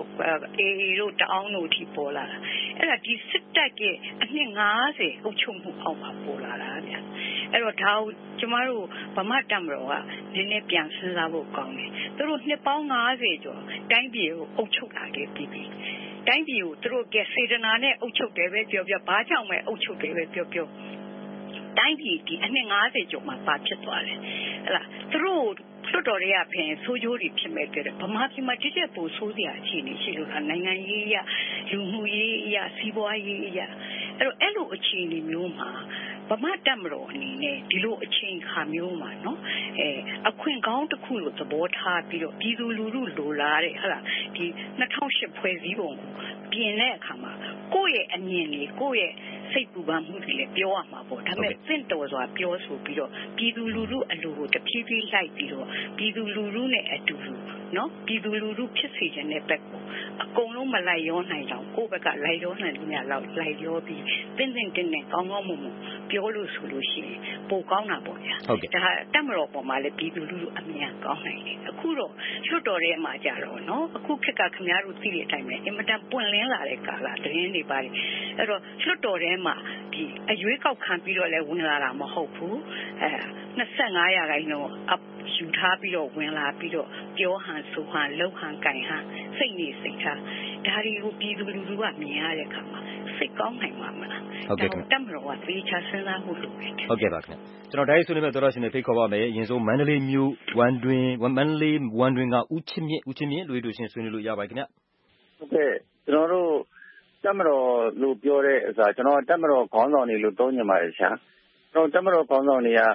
AA တို့တအောင်းတို့ထိပေါ်လာတာအဲ့ဒါဒီစစ်တပ်ရဲ့အနှစ်50အုပ်ချုပ်မှုအောက်မှာပေါ်လာတာဗျအဲ့တော့ဒါကိုကျမတို့ဗမာတပ်မတော်ကနည်းနည်းပြန်စဉ်းစားဖို့ကောင်းတယ်သူတို့နှစ်ပေါင်း50ကျော်တိုင်းပြည်ကိုအုပ်ချုပ်လာခဲ့ပြီးတိုင်းပြည်ကိုသူတို့ကစေတနာနဲ့အုပ်ချုပ်တယ်ပဲပြောဘာကြောင့်ပဲအုပ်ချုပ်တယ်ပဲပြောတိုင်းပြည်ဒီအနှစ်50ကျော်မှာဖြစ်သွားတယ်ဟဲ့လားသူတို့လွတ်တော်တွေကဖင်ဆိုးကျိုးတွေဖြစ်မဲ့တဲ့ဗမာပြည်မှာတိကျပို့ဆိုးစရာအခြေအနေရှိလို့နိုင်ငံရေးအရလူမှုရေးအရစီးပွားရေးအရအဲ့လိုအခြေအနေမျိုးမှာဗမာတပ်မတော်အနေနဲ့ဒီလိုအချိန်ခါမျိုးမှာเนาะအခွင့်ကောင်းတစ်ခုလို့သဘောထားပြီးတော့ပြည်သူလူထုလိုလားတဲ့ဟုတ်လားဒီ2008ဖွဲ့စည်းပုံကိုပြင်တဲ့အခါမှာကိုယ့်ရဲ့အမြင်တွေကိုယ့်ရဲ့စိတ်ပူပန်မှုတွေလည်းပြောရမှာပေါ့ဒါပေမဲ့သင့်တော်စွာပြောဆိုပြီးတော့ပြည်သူလူထုအလိုကိုတဖြည်းဖြည်းလိုက်ပြီးတော့ပြည်သူလူထုနဲ့အတူတူเนาะပြည်သူလူထုဖြစ်စေခြင်းတဲ့ဘက်ကိုအကုန်လုံးမလိုက်ရောနိုင်တော့ကိုယ့်ဘက်ကလိုက်ရောနိုင်လို့များလောက်လိုက်ရောပြီးတင်းကောင်းမွန်ပြောလို့ဆိုလို့ရှိရင်ပိုကောင်းတာပေါ့ဗျာဒါတက်မတော်ပေါ်မှာလည်းပြည်သူလူထုအမြန်ကောင်းနိုင်တယ်အခုတော့လွတ်တော်ထဲမှာကြတော့เนาะအခုခေတ်ကခင်ဗျားတို့သိတဲ့အတိုင်းပဲအင်မတန်ပွင့်လင်းလာတဲ့ကာလသတင်းတွေပါတယ်အဲ့တော့လွတ်တော်ထဲမှာဒီအရွေးကောက်ခံပြီးတော့လည်းဝင်လာတာမဟုတ်ဘူး25ရာခိုင်နှုန်းယူထားပြီးတော့ဝင်လာပြီးတော့ပြောဟန်ဆိုဟန်လှုပ်ဟန်ကင်ဟန်စိတ်နေစိတ်ထားဒါတွေကိုပြည်သူလူထုကမြင်ရတဲ့အခါမှာစိတ်ကောင်းနိုင်မှာမလားဟုတ်ကဲ့တက်မတော်ကသေချာစဉ်းစားမှုလုပ်တယ်ဟုတ်ကဲ့ပါခင်ဗျကျွန်တော်တိုင်းဆွေးနွေးမဲ့သောရရှင်တွေဖိတ်ခေါ်ပါမယ်အရင်ဆုံးမန္တလေးမြို့မန္တလေးဝန်တွင်ကဦးချစ်မြင့်လူတို့ရှင်ဆွေးနွေးလို့ရပါတယ်ခင်ဗျဟုတ်ကဲ့ကျွန်တော်တို့တက်မတော်လို့ပြောတဲ့အစားကျွန်တော်တက်မတော်ခေါင်းဆောင်တွေလို့သုံးညင်ပါတယ်ရှာကျွန်တော်တက်မတော်ခေါင်းဆောင်တွေက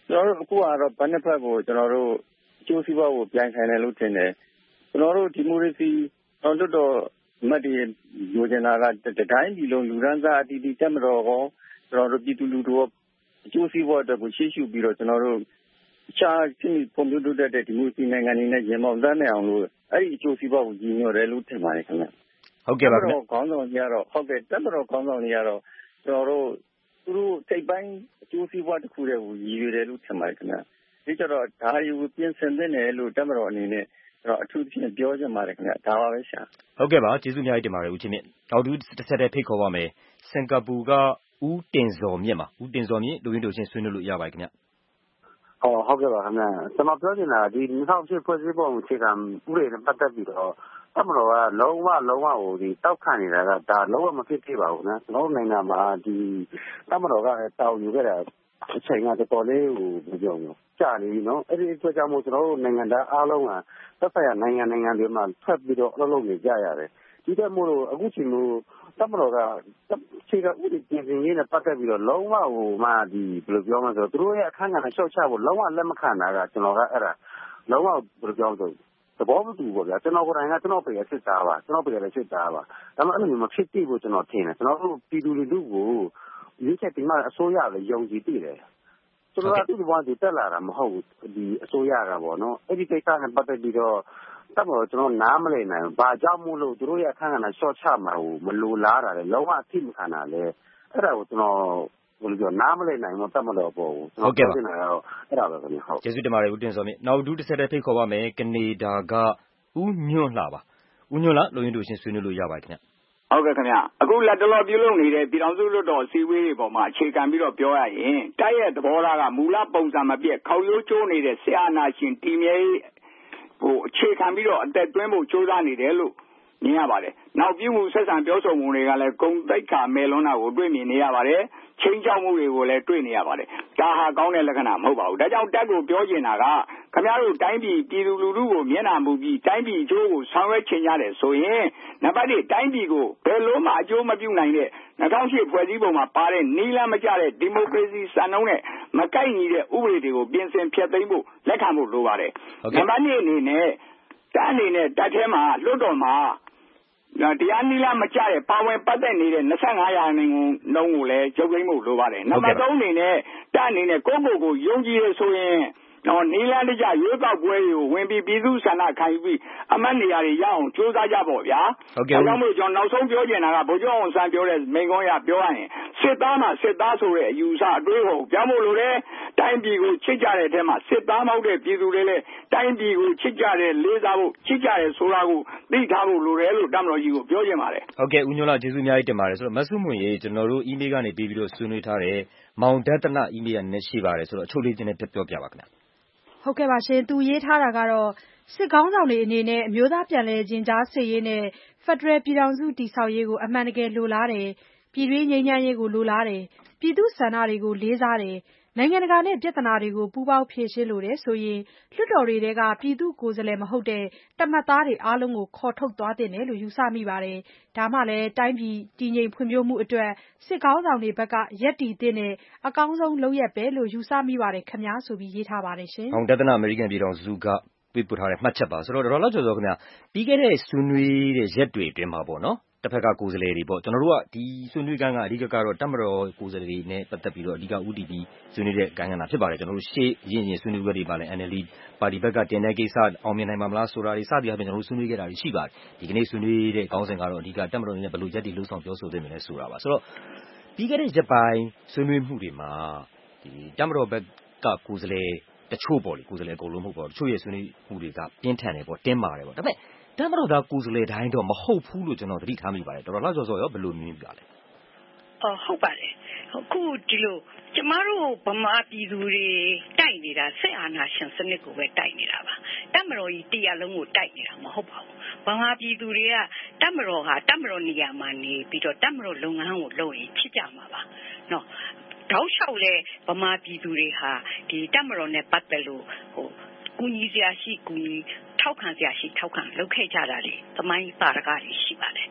ကျွန်တော်တို့အခုကတော့ဘယ်နှစ်ဖက်ကိုကျွန်တော်တို့အကျိုးစီးပွားကိုပြန်ဆိုင်တယ်လို့ထင်တယ်ကျွန်တော်တို့ဒီမိုကရေစီတော်တော်မတ်ဒီလိုချင်တာကတိုင်းပြည်လုံးလူရန်သားအတီးတီးတက်မတော်ကောကျွန်တော်တို့ပြည်သူလူထုအကျိုးစီးပွားအတွက်ကိုရှေ့ရှုပြီးတော့ကျွန်တော်တို့အခြားစီမီကွန်ပျူတာတဲ့ဒီမိုကရေစီနိုင်ငံတွေနဲ့ရင်ပေါင်းတန်းနေအောင်လို့အဲ့ဒီအကျိုးစီးပွားကိုကြီးညွှန်တယ်လို့ထင်ပါတယ်ခင်ဗျဟုတ်ကဲ့ပါခင်ဗျခေါင်းဆောင်ကြီးကတော့ဟုတ်ကဲ့တက်မတော်ခေါင်းဆောင်ကြီးကတော့ကျွန်တော်တို့သူတို့စိတ်ပိုင်းအကျိုးစီးပွားတစ်ခုတည်းကိုရည်ရွယ်တယ်လို့ထင်ပါတယ်ခင်ဗျဒီကြတော့ဒါရီကိုပြင်ဆင်သင့်တယ်လို့တက်မတော်အနေနဲ့ကျွန်တော်အထူးသဖြင့်ပြောချင်ပါတယ်ခင်ဗျဒါပါပဲရှာဟုတ်ကဲ့ပါကျေးဇူးအများကြီးတင်ပါတယ်ဦးချင်းမြင့်နောက်တစ်ဆက်တည်းဖိတ်ခေါ်ပါမယ်စင်ကာပူကဦးတင်ဇော်မြင့်ပါဦးတင်ဇော်မြင့်လူရင်းတို့ချင်းဆွေးနွေးလို့ရပါတယ်ခင်ဗျဟုတ်ကဲ့ပါခင်ဗျကျွန်တော်ပြောချင်တာဒီ2008ဖွဲ့စည်းပုံအခြေခံဥပဒေနဲ့ပတ်သက်ပြီးတော့တက်မတော်ကလုံးဝကိုဒီတောက်ခံနေတာကဒါလုံးဝမဖြစ်သေးပါဘူးနော်ကျွန်တော်နိုင်ငံမှာဒီတက်မတော်ကတောင်းယူခဲ့တာအချိန်ကတော်တော်လေးကိုမပြောဘူးကြာနေပြီနော်အဲ့ဒီအတွက်ကြောင့်မို့ကျွန်တော်တို့နိုင်ငံသားအားလုံးကသက်ဆိုင်ရာနိုင်ငံတွေမှာထွက်ပြီးတော့အလုပ်လုပ်နေကြရတယ်ဒီတဲ့မို့လို့အခုချိန်လို့တက်မတော်ကခြေကဥပဒေပြင်ဆင်ရေးနဲ့ပတ်သက်ပြီးတော့လုံးဝဟိုမှဒီဘယ်လိုပြောမလဲဆိုတော့သူတို့ရဲ့အခမ်းအနားရှော့ချဖို့လုံးဝလက်မခံတာကကျွန်တော်ကအဲ့ဒါလုံးဝဘယ်လိုပြောမလဲသဘောမတူဘူးဗျာကျွန်တော်ကိုယ်တိုင်ကကျွန်တော်ပြေစစ်သားပါကျွန်တော်ပြေလည်းစစ်သားပါဒါမှအဲ့လိုမျိုးမဖြစ်သေးဘူးကျွန်တော်ထင်တယ်ကျွန်တော်တို့ပြည်သူလူထုကိုရွေးချယ်တင်မှအစိုးရလည်းယုံကြည်သိတယ်ကျွန်တော်ကသူ့ဘဝတည်တက်လာတာမဟုတ်ဘူးဒီအစိုးရကပေါ့နော်အဲ့ဒီကိစ္စနဲ့ပတ်သက်ပြီးတော့တက်တော့ကျွန်တော်နားမလည်နိုင်ဘူးဘာကြောင့်မို့လို့သူတို့ရဲ့အခမ်းအနားရှော့ချမှာကိုမလိုလားတာလေလုံးဝအထိမခံတာလေအဲ့ဒါကိုကျွန်တော်ဘယ်လိုပြောနားမလည်နိုင်တော့တက်မလို့ပေါ့ဘူးဟုတ်ကဲ့ပါအဲ့ဒါပဲခင်ဗျဟုတ်ကျေးဇူးတင်ပါတယ်ဦးတင်စောမြင့်နောက်ဒုတစ်ဆက်တည်းဖိတ်ခေါ်ပါမယ်ကနေဒါကဦးညွန့်လှပါဦးညွန့်လှလူရင်းတို့ချင်းဆွေးနွေးလို့ရပါတယ်ခင်ဗျဟုတ်ကဲ့ခင်ဗျအခုလက်တလောပြုလုပ်နေတဲ့ပြည်တော်စုလွှတ်တော်အစည်းအဝေးတွေပေါ်မှာအခြေခံပြီးတော့ပြောရရင်တိုက်ရဲ့သဘောထားကမူလပုံစံမပြည့်ခေါရိုးကျိုးနေတဲ့ဆရာနာရှင်တီမြဲဟိုအခြေခံပြီးတော့အသက်သွင်းဖို့ကြိုးစားနေတယ်လို့မြင်ရပါတယ်နောက်ပြုမှုဆက်ဆံပြောဆိုမှုတွေကလည်းဂုံတိတ်ခါမဲလွန်းတာကိုတွေ့မြင်နေရပါတယ်ချင်းချောက်မှုတွေကိုလည်းတွေ့နေရပါတယ်ဒါဟာကောင်းတဲ့လက္ခဏာမဟုတ်ပါဘူးဒါကြောင့်တက်ကိုပြောချင်တာကခင်ဗျားတို့တိုင်းပြည်ပြည်သူလူထုကိုမျက်နှာမူပြီးတိုင်းပြည်အကျိုးကိုဆောင်ရွက်ချင်ကြတယ်ဆိုရင်နံပါတ်1တိုင်းပြည်ကိုဘယ်လိုမှအကျိုးမပြုနိုင်တဲ့2008ဖွဲ့စည်းပုံမှာပါတဲ့နီးလမ်းမကျတဲ့ဒီမိုကရေစီစံနှုန်းနဲ့မကိုက်ညီတဲ့ဥပဒေတွေကိုပြင်ဆင်ဖျက်သိမ်းဖို့လက်ခံဖို့လိုပါတယ်နံပါတ်2အနေနဲ့တက်အနေနဲ့တက်ထဲမှာလွှတ်တော်မှာတရားနည်းလမ်းမကျတဲ့ပါဝင်ပတ်သက်နေတဲ့25ရာခိုင်နှုန်းကိုလည်းရုပ်သိမ်းဖို့လိုပါတယ်နံပါတ်3အနေနဲ့တက်အနေနဲ့ကိုယ့်ကိုယ်ကိုယုံကြည်ရဆိုရင်နီလန်းတကြရွေးကောက်ပွဲတွေကိုဝင်ပြီးပြည်သူ့ဆန္ဒခံယူပြီးအမတ်နေရာတွေရအောင်ကြိုးစားကြပေါ့ဗျာဟုတ်ကဲ့ဒါကြောင့်မို့ကျွန်တော်နောက်ဆုံးပြောချင်တာကဗိုလ်ချုပ်အောင်ဆန်းပြောတဲ့မိန့်ခွန်းရပြောရရင်စစ်သားမှာစစ်သားဆိုတဲ့အယူအဆအတွေးကိုပြောင်းဖို့လိုတယ်တိုင်းပြည်ကိုချစ်ကြတဲ့အထက်မှာစစ်သားမဟုတ်တဲ့ပြည်သူတွေလည်းတိုင်းပြည်ကိုချစ်ကြတဲ့လေးစားဖို့ချစ်ကြတဲ့ဆိုတာကိုသိထားဖို့လိုတယ်လို့တမတော်ကြီးကိုပြောချင်ပါတယ်ဟုတ်ကဲ့ဦးညွန့်လာကျေးဇူးအများကြီးတင်ပါတယ်ဆိုတော့မဆုမွန်ရေကျွန်တော်တို့ email ကနေပြီးတော့ဆွေးနွေးထားတဲ့မောင်ဒတ်တန email ကနည်းရှိပါတယ်ဆိုတော့အချို့လေးချင်းနဲ့ပြောပြပါခင်ဗျဟုတ်ကဲ့ပါရှင်သူရေးထားတာကတော့စစ်ကောင်းဆောင်တွေအနေနဲ့အမျိုးသားပြန်လည်ကျင်ကြားစစ်ရေးနဲ့ဖက်ဒရယ်ပြည်ထောင်စုတည်ဆောက်ရေးကိုအမှန်တကယ်လိုလားတယ်ပြည်တွင်းငြိမ်းချမ်းရေးကိုလိုလားတယ်ပြည်သူဆန္ဒတွေကိုလေးစားတယ်နိုင်ငံတကာနဲ့ပြဿနာတွေကိုပူးပေါင်းဖြေရှင်းလိုတယ်ဆိုရင်လွှတ်တော်တွေကပြည်သူကိုယ်စားလှယ်မဟုတ်တဲ့တမတ်သားတွေအားလုံးကိုခေါ်ထုတ်သွားတင်တယ်လို့ယူဆမိပါတယ်ဒါမှလည်းတိုင်းပြည်တည်ငြိမ်ဖွံ့ဖြိုးမှုအတွက်စစ်ကောင်းဆောင်တွေဘက်ကရက်တီတဲ့အကောင်းဆုံးလုပ်ရက်ပဲလို့ယူဆမိပါတယ်ခင်ဗျာဆိုပြီးရေးထားပါတယ်ရှင်မောင်ဒတ်တနအမေရိကန်ပြည်ထောင်စုကပေးပို့ထားတဲ့မှတ်ချက်ပါဆိုတော့ဒေါ်လာကျော်စောခင်ဗျာပြီးခဲ့တဲ့ဆွေးနွေးတဲ့ရက်တွေအတွင်းမှာပေါ့နော်တစ်ဖက်ကကိုယ်စားလှယ်တွေပေါ့ကျွန်တော်တို့ကဒီဆွေးနွေးခန်းကအဓိကကတော့တပ်မတော်ကိုယ်စားလှယ်တွေနဲ့ပတ်သက်ပြီးတော့အဓိကဦးတည်ပြီးဆွေးနွေးတဲ့ခန်းကဖြစ်ပါတယ်ကျွန်တော်တို့ရှေ့ရင်းဆွေးနွေးပွဲတွေပါလဲ NLD ပါတီဘက်ကတင်တဲ့ကိစ္စအောင်မြင်နိုင်မှာမလားဆိုတာတွေစသည်အပြင်ကျွန်တော်တို့ဆွေးနွေးခဲ့တာတွေရှိပါတယ်ဒီကနေ့ဆွေးနွေးတဲ့ခေါင်းစဉ်ကတော့အဓိကတပ်မတော်နဲ့ဘယ်လိုရက်တည်လှုပ်ဆောင်ပြောဆိုသင့်တယ်လဲဆိုတာပါဆိုတော့ပြီးခဲ့တဲ့ရက်ပိုင်းဆွေးနွေးမှုတွေမှာဒီတပ်မတော်ဘက်ကကိုယ်စားလှယ်တချို့ပေါ့လေကိုယ်စားလှယ်အကုန်လုံးမဟုတ်ပါဘူးတချို့ရဲ့ဆွေးနွေးမှုတွေကပြင်းထန်တယ်ပေါ့တင်းမာတယ်ပေါ့ဒါပေမဲ့တမတော်သားကိုယ်စားလှယ်တိုင်းတော့မဟုတ်ဘူးလို့ကျွန်တော်သတိထားမိပါတယ်တော်တော်လှကျော်စောရောဘယ်လိုမြင်ပြလဲဟုတ်ပါတယ်အခုဒီလိုကျမတို့ဗမာပြည်သူတွေတိုက်နေတာစစ်အာဏာရှင်စနစ်ကိုပဲတိုက်နေတာပါတမတော်ကြီးတရားလုံးကိုတိုက်နေတာမဟုတ်ပါဘူးဗမာပြည်သူတွေကတမတော်ဟာတမတော်နေရာမှာနေပြီးတော့တမတော်လုပ်ငန်းကိုလုပ်ရင်ဖြစ်ကြမှာပါနော်တောက်လျှောက်လဲဗမာပြည်သူတွေဟာဒီတမတော်နဲ့ပတ်သက်လို့ကူညီစရာရှိကူညီထောက်ခံစရာရှိထောက်ခံလုပ်ခဲ့ကြတာလေသမိုင်းပါရကတွေရှိပါတယ်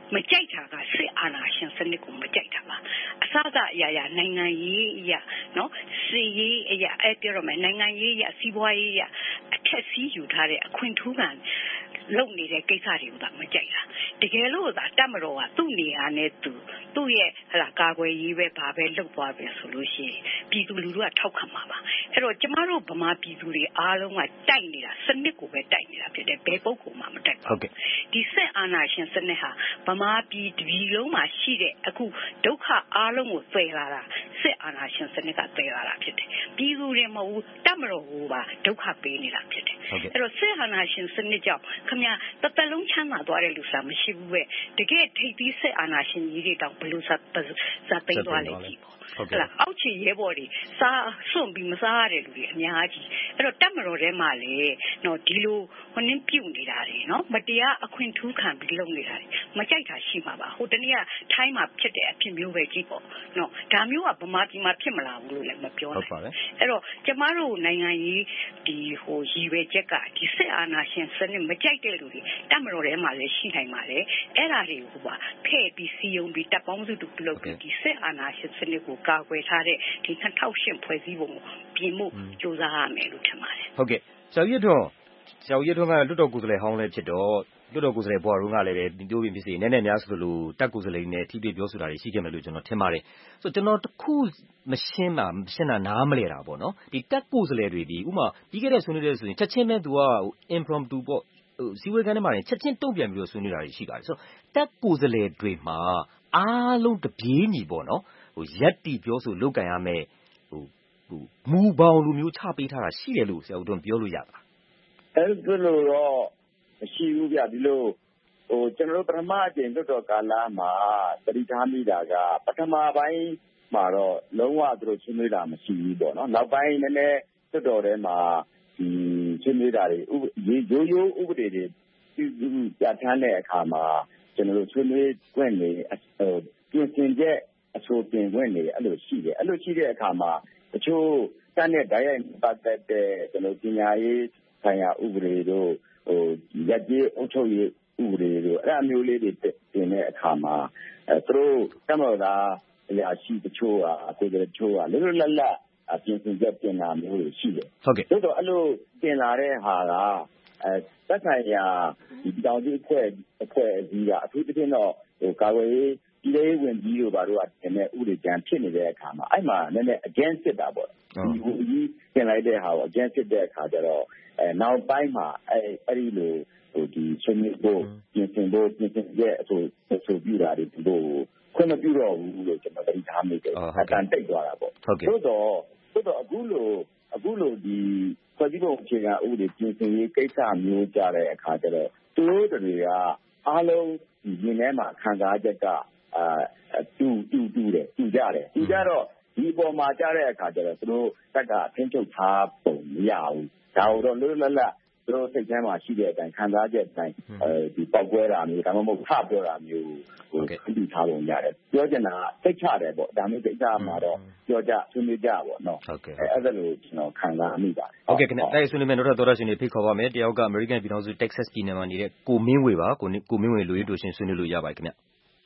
မကြိုက်တာကစစ်အာဏာရှင်စနစ်ကိုမကြိုက်တာပါအစကအရာနိုင်ငံရေးအရာနော်စစ်ရေးအရာပြောရမယ်နိုင်ငံရေးအရာစီးပွားရေးအရာအထက်စီးယူထားတဲ့အခွင့်ထူးခံလုပ်နေတဲ့ကိစ္စတွေကိုသာမကြိုက်တာတကယ်လို့သာတပ်မတော်ကသူ့နေရာနဲ့သူ့ရဲ့ကာကွယ်ရေးပဲဘာပဲလုပ်သွားပြီဆိုလို့ရှိရင်ပြည်သူလူထုကထောက်ခံမှာပါအဲ့တော့ကျမတို့ဗမာပြည်သူတွေအားလုံးကတိုက်နေတာစနစ်ကိုပဲတိုက်နေတာဖြစ်တယ်ဘယ်ပုဂ္ဂိုလ်မှမတိုက်ဘူးဒီစစ်အာဏာရှင်စနစ်ဟာဗမာပြည်တပြည်လုံးမှာရှိတဲ့အခုဒုက္ခအားလုံးကိုသယ်လာတာစစ်အာဏာရှင်စနစ်ကသယ်လာတာဖြစ်တယ်ပြည်သူတွေမဟုတ်တပ်မတော်ကိုပါဒုက္ခပေးနေတာဖြစ်တယ်အဲ့တော့စစ်အာဏာရှင်စနစ်ကြောင့်ခင်ဗျာတစ်သက်လုံးချမ်းသာသွားတဲ့လူစားမရှိဘူးပဲတကယ်ထိပ်သီးစစ်အာဏာရှင်ကြီးတွေတောင်ဘယ်လိုဇာသိမ်းသွားလဲကြည့်ပေါ့ဟုတ်လားအောက်ခြေရဲဘော်တွေစားစွန့်ပြီးမစားရတဲ့လူတွေအများကြီးအဲ့တော့တပ်မတော်ထဲမှာလေနော်ဒီလိုဟိုနင်းပြုတ်နေတာတွေနော်မတရားအခွင့်ထူးခံပြီးလုပ်နေတာတွေမကြိုက်တာရှိမှာပါဟိုတနေ့ကထိုင်းမှာဖြစ်တဲ့အဖြစ်မျိုးပဲကြည့်ပေါ့နော်ဒါမျိုးကဗမာပြည်မှာဖြစ်မလာဘူးလို့လည်းမပြောနိုင်အဲ့တော့ကျမတို့နိုင်ငံရေးဒီဟိုရည်ရွယ်ချက်ကဒီစစ်အာဏာရှင်စနစ်မကြိုက်တဲ့လူတွေတပ်မတော်ထဲမှာလည်းရှိနိုင်ပါလေအဲ့ဒါတွေကိုပါဖဲ့ပြီးစီယုံပြီးတပ်ပေါင်းစုတူလုပ်ပြီးဒီစစ်အာဏာရှင်စနစ်ကိုကာကွယ်ထားတဲ့ဒီ2008ဖွဲ့စည်းပုံကိုပြင်မှုစူးစမ်းရမယ်လို့ထင်ပါတယ်ဟုတ်ကဲ့ဆရာကြီးထွန်းကလွတ်တော်ကိုယ်စားလှယ်ဟောင်းလည်းဖြစ်တော့လွတ်တော်ကိုယ်စားလှယ်ဘွားတို့ကလည်းပဲပြောပြဖြစ်စီနည်းနည်းများဆိုလို့တပ်ကိုယ်စားလှယ်နဲ့ထိတွေ့ပြောဆိုတာတွေရှိခဲ့မယ်လို့ကျွန်တော်ထင်ပါတယ်ဆိုတော့ကျွန်တော်တခုမရှင်းတာနားမလဲတာပေါ့နော်ဒီတပ်ကိုယ်စားလှယ်တွေဒီဥမာပြီးခဲ့တဲ့ဆွေးနွေးတဲ့ဆိုရင်ချက်ချင်းပဲသူကimpromptu ပေါ့စီဝေးကန်းထဲမှာချက်ချင်းတုံ့ပြန်ပြီးတော့ဆွေးနွေးတာတွေရှိပါတယ်ဆိုတော့တပ်ကိုယ်စားလှယ်တွေမှာအားလုံးတပြေးညီပေါ့နော်ရက်တီပြောဆိုလုတ်ကန်ရမယ်မူပေါင်းလူမျိုးချပေးထားတာရှိတယ်လို့ဆရာဦးတွန်းပြောလို့ရတာအဲ့လိုတော့မရှိဘူးဗျဒီလိုကျွန်တော်တို့ပထမအကြိမ်လွတ်တော်ကာလမှာတတိထားမိတာကပထမပိုင်းမှာတော့လုံးဝသူတို့ဆွေးနွေးတာမရှိဘူးပေါ့နော်နောက်ပိုင်းနည်းနည်းလွတ်တော်ထဲမှာဒီဆွေးနွေးတာတွေရိုးဥပဒေတွေပြဋ္ဌာန်းတဲ့အခါမှာကျွန်တော်တို့ဆွေးနွေးခွင့်တွေပြင်ဆင်ချက်အဆိုတင်ခွင့်တွေအဲ့လိုရှိတယ်အဲ့လိုရှိတဲ့အခါမှာတချို့တက်တဲ့ဓာတ်ရိုက်ပတ်သက်တဲ့ကျွန်တော်ပညာရေးဆိုင်ရာဥပဒေတို့ရက်ကြီးအုပ်ချုပ်ရေးဥပဒေတို့အဲ့အမျိုးလေးတွေတင်တဲ့အခါမှာသူတို့တမတော်သားအရာရှိတချို့ကိုယ်တချို့ကလွတ်လပ်ပြင်ဆင်ချက်တင်တာမျိုးတွေရှိတယ်ဟုတ်ကဲ့ဆိုတော့အဲ့လိုတင်လာတဲ့ဟာကသက်ဆိုင်ရာဒီတောင်ကြီးအဖွဲ့အစည်းကအထူးသဖြင့်တော့ကာကွယ်ရေးပြည်ထောင်ဝင်ကြီးတို့ဘာတို့ကတင်တဲ့ဥပဒေကြမ်းဖြစ်နေတဲ့အခါမှာအဲ့မှာနည်းနည်း against ဖြစ်တာပေါ့ဒီဟိုကြီးတင်လိုက်တဲ့ဟာကို against ဖြစ်တဲ့အခါကျတော့နောက်ပိုင်းမှာအဲ့ဒီလိုဒီဆွေးနွေးဖို့ပြင်ဆင်ချက်အဆိုပြုတာတွေတို့ခွင့်မပြုတော့ဘူးလို့ကျွန်တော်သိထားမိတယ်အတန်တိတ်သွားတာပေါ့သို့တော့အခုလိုဒီဖွဲ့စည်းပုံအခြေခံဥပဒေပြင်ဆင်ရေးကိစ္စမျိုးကြတဲ့အခါကျတော့သူတို့တွေကအားလုံးဒီရင်းထဲမှာခံစားချက်ကတူကြတော့ဒီပေါ်မှာကြားတဲ့အခါကျတော့သူတို့တက်ကထင်းချုပ်ထားပုံမရဘူးဒါတော့လွတ်လပ်သူတို့စိတ်ထဲမှာရှိတဲ့အတိုင်းခံစားချက်အတိုင်းဒီပောက်ကွဲတာမျိုးဒါမှမဟုတ်ထပြောတာမျိုးကိုသိထားပုံရတယ်ပြောချင်တာစိတ်ချတယ်ပေါ့ဒါမျိုးစိတ်ချမှာတော့ပြောကြဆွေးနွေးကြပေါ့နော်အဲ့ဒါလို့ကျွန်တော်ခံစားမိပါတယ်ဟုတ်ကဲ့ခင်ဗျအဲ့ဆွေးနွေးမယ်နောက်ထပ်သောရရှင်တွေဖိတ်ခေါ်ပါမယ်တယောက်ကအမေရိကန်ပြည်ထောင်စု Texas ပြည်နယ်မှာနေတဲ့ကိုမင်းဝေပါကိုမင်းဝေလူရေးတို့ရှင်ဆွေးနွေးလို့ရပါတယ်ခင်ဗျ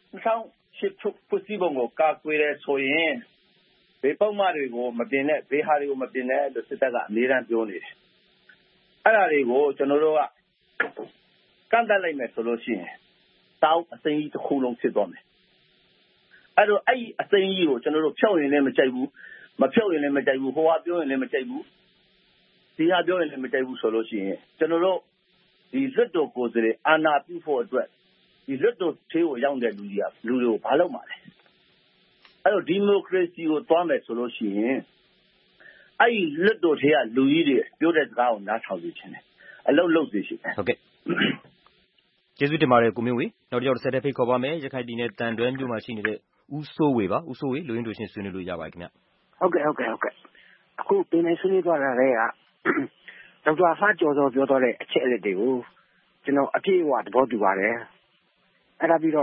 2008ဖွဲ့စည်းပုံကိုကာကွယ်တယ်ဆိုရင်ဘေးပုံမှန်တွေကိုမတင်နဲ့ဘေးဟာတွေကိုမတင်နဲ့လို့စစ်တပ်ကအမြဲတမ်းပြောနေတယ်အဲ့ဒါတွေကိုကျွန်တော်တို့ကကန့်တတ်လိုက်မယ်ဆိုလို့ရှိရင်တောင်းအစိမ်းကြီးတစ်ခုလုံးဖြစ်သွားမယ်အဲ့တော့အဲ့ဒီအစိမ်းကြီးကိုကျွန်တော်တို့ဖြောက်ရင်လည်းမကြိုက်ဘူးမဖြောက်ရင်လည်းမကြိုက်ဘူးဟိုဟာပြောရင်လည်းမကြိုက်ဘူးဒီဟာပြောရင်လည်းမကြိုက်ဘူးဆိုလို့ရှိရင်ကျွန်တော်တို့ဒီလွတ်တော်ကိုယ်စားလှယ်အာဏာပြုဖို့အတွက်ဒီလွတ်တော်သေးကိုရောက်တဲ့လူတွေကိုဘာလုပ်မှာလဲအဲ့တော့ဒီမိုကရေစီကိုသွားမယ်ဆိုလို့ရှိရင်အဲ့ဒီလွတ်တော်သေးကလူကြီးတွေပြောတဲ့စကားကိုနားထောင်စေချင်တယ်အလုပ်လုပ်စေချင်တယ်ဟုတ်ကဲ့ကျေးဇူးတင်ပါတယ်ကိုမင်းဝေနောက်တစ်ယောက်ဆက်တဲ့ဖိတ်ခေါ်ပါမယ်ရခိုင်ပြည်နယ်တန်တွဲမြို့မှာရှိနေတဲ့ဦးစိုးဝေပါဦးစိုးဝေလူရင်းတို့ရှင်ဆွေးနွေးလို့ရပါတယ်ခင်ဗျဟုတ်ကဲ့အခုပြင်နေဆွေးနွေးသွားတာတွေကဒေါက်တာဖားကျော်စောပြောသွားတဲ့အချက်အလက်တွေကိုကျွန်တော်အပြည့်အဝသဘောတူပါတယ်အဲ့ဒါပြီးတော့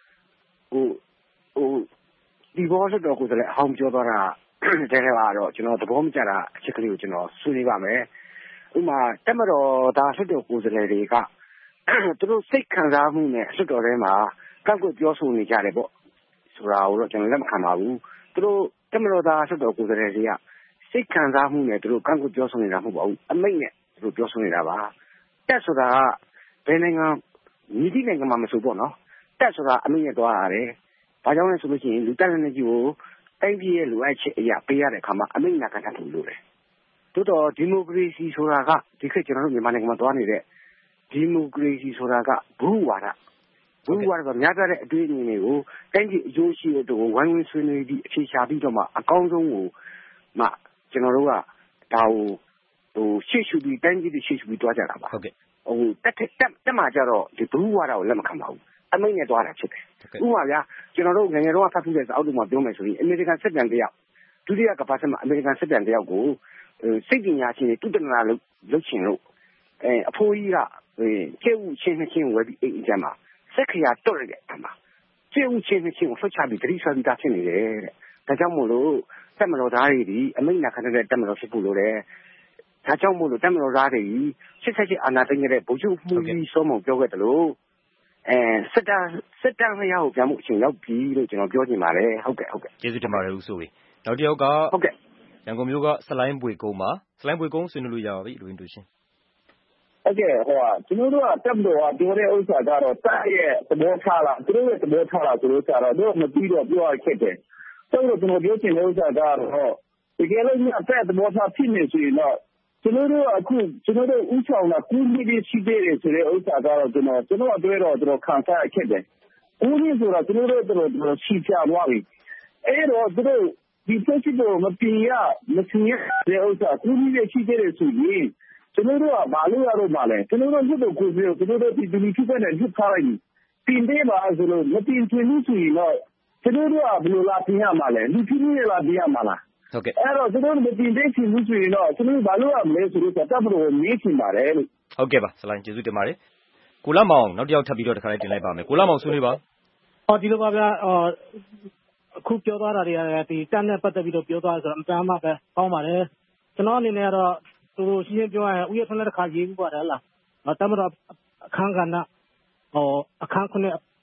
ဒီဘောလွတ်တော်ကိုယ်စားလှယ်အဟောင်းပြောသွားတာတဲ့ကတော့ကျွန်တော်သဘောမကျတာအချက်ကလေးကိုကျွန်တော်ဆွေးနွေးပါမယ်ဥပမာတက်မတော်ဒါလွတ်တော်ကိုယ်စားလှယ်တွေကသူတို့စိတ်ခံစားမှုနဲ့လွတ်တော်ထဲမှာကန့်ကွက်ပြောဆိုနေကြတယ်ပေါ့ဆိုတာကိုတော့ကျွန်တော်လက်မခံပါဘူးသူတို့တမတော်သားဆက်တော်ကိုယ်စားလှယ်တွေကစိတ်ခံစားမှုနဲ့သူတို့ကန့်ကွက်ပြောဆိုနေတာမဟုတ်ပါဘူးအမိန့်နဲ့သူတို့ပြောဆိုနေတာပါတက်ဆိုတာကဘယ်နိုင်ငံမြစ်တိနိုင်ငံမှာမဆိုပေါ့နော်တက်ဆိုတာအမိန့်နဲ့တွားရတယ်ဘာကြောင့်လဲဆိုလို့ရှိရင်လူတက်လက်နေကြီးကိုတိုင်းပြည်ရဲ့လူအပ်ချက်အရာပေးရတဲ့အခါမှာအမိန့်နာခံတတ်လို့လို့တယ်တိုးတော့ဒီမိုကရေစီဆိုတာကဒီခေတ်ကျွန်တော်တို့မြန်မာနိုင်ငံမှာတွားနေတဲ့ဒီမိုကရေစီဆိုတာကဘူးဝါဒဘူးဝါဒကများပြတဲ့အတွေ့အကြုံတွေကိုတိုင်းပြည်အကျိုးရှိတဲ့တူဝိုင်းဝန်းဆွေးနွေးပြီးအခြေချပြီးတော့မှအကောင်းဆုံးကိုမှကျွန်တော်တို့ကဒါကိုရှေ့ရှုပြီးတိုင်းပြည်ရှေ့ရှုပြီးတွားကြတာပါဟုတ်ကဲ့တက်မှာကြတော့ဒီဘူးဝါဒကိုလက်မခံပါဘူးအမိန့်နဲ့တွားတာဖြစ်တယ်ဥပမာဗျာကျွန်တော်တို့ငယ်ငယ်တော့ဖတ်ပြီးတဲ့အောက်တို့မှာပြောမယ်ဆိုရင်အမေရိကန်စစ်ပြန်တယောက်ဒုတိယကမ္ဘာစစ်မှာအမေရိကန်စစ်ပြန်တယောက်ကိုစိတ်ပညာရှင်တွေတုတနာလုပ်ချင်လို့အဖိုးကြီးကကျဲဥချင်းနှစ်ချင်းဝယ်ပြီးအိမ်ကျမှာစက်ခရာတော့ရတဲ့အမှာကျဲဥချင်းနှစ်ချင်းကိုဆွတ်ချပြီးတတိဆွပြီးသားဖြစ်နေတယ်တဲ့ဒါကြောင့်မို့လို့တက်မတော်သားတွေဒီအမိန့်နာခံတဲ့တက်မတော်ဖြစ်ဖို့လိုတယ်ဒါကြောင့်မို့လို့တက်မတော်သားတွေ88အာဏာသိမ်းခဲ့တဲ့ဗိုလ်ချုပ်မှုကြီးစောမောင်ပြောခဲ့တယ်လို့စစ်တမ်းမရဘူးပြန်မှုအချိန်ရောက်ပြီလို့ကျွန်တော်ပြောချင်ပါတယ်ဟုတ်ကဲ့ကျေးဇူးတင်ပါတယ်ဦးဆိုဝေနောက်တစ်ယောက်ကဟုတ်ကဲ့ရန်ကုန်မြို့ကဆလိုင်းပွေကုန်းမှာဆလိုင်းပွေကုန်းဆွေးနွေးလို့ရပါပြီလူရင်းတူရှင်ဟုတ်ကဲ့ကျွန်တော်တို့ကတက်မတော်ကပြောတဲ့ဥစ္စာကတော့တက်ရဲ့သဘောထားလားသူတို့ရဲ့သဘောထားလားဆိုလို့ဆိုတော့တို့မပြီးတော့ပြောရခက်တယ်ကျွန်တော်ပြောချင်တဲ့ဥစ္စာကတော့တကယ်လို့ညတက်သဘောထားဖြစ်နေဆိုရင်တော့ကျွန်တော်တို့အခုကျွန်တော်တို့ဥဆောင်လာကူးပြီးရှိသေးတယ်ဆိုတဲ့ဥစ္စာကတော့ကျွန်တော်အတွက်တော့ခံစားရခဲ့တယ်။ကူးပြီးဆိုတော့ကျွန်တော်တို့ရှိချသွားပြီ။အဲ့တော့သူတို့ဒီဖွဲ့စည်းပုံမပြင်ရမပြင်ရတဲ့ဥစ္စာကူးပြီးရှိသေးတယ်ဆိုရင်ကျွန်တော်တို့ကဘာလို့ရတော့မှလဲကျွန်တော်တို့တို့ကိုကျွန်တော်တို့ဒီလူထုနဲ့жүတ်ထားလိုက်ပြင်သေးပါဆိုလို့မပြင်ချင်ဘူးဆိုရင်တော့ကျွန်တော်တို့ကဘယ်လိုလာပြင်ရမှာလဲလူထုနဲ့လာပြင်ရမှာလားဟုတ်ကဲ့အဲ့တော့ကျွန်တော်တို့မတင်သေးချင်ဘူးဆိုရင်တော့ကျွန်တော်ဘာလို့ရမလဲဆိုတော့တပ်မတော်ကိုမေးချင်ပါတယ်လို့ဟုတ်ကဲ့ပါဆလိုင်းကျေးဇူးတင်ပါတယ်ကိုလမောင်နောက်တစ်ယောက်ထပ်ပြီးတော့တစ်ခါလေးတင်လိုက်ပါမယ်ကိုလမောင်ဆွေးနွေးပါဒီလိုပါဗျာအခုပြောသွားတာတွေကဒီတက်နဲ့ပတ်သက်ပြီးတော့ပြောသွားဆိုတော့အမှန်မှပဲကောင်းပါတယ်ကျွန်တော်အနေနဲ့ကတော့သူတို့ရှင်းပြောရရင်ဥယျာဉ်ထွန်းတဲ့တစ်ခါရေးပြီးပါတယ်လားတပ်မတော်အခန်းကဏ္ဍအခန်း9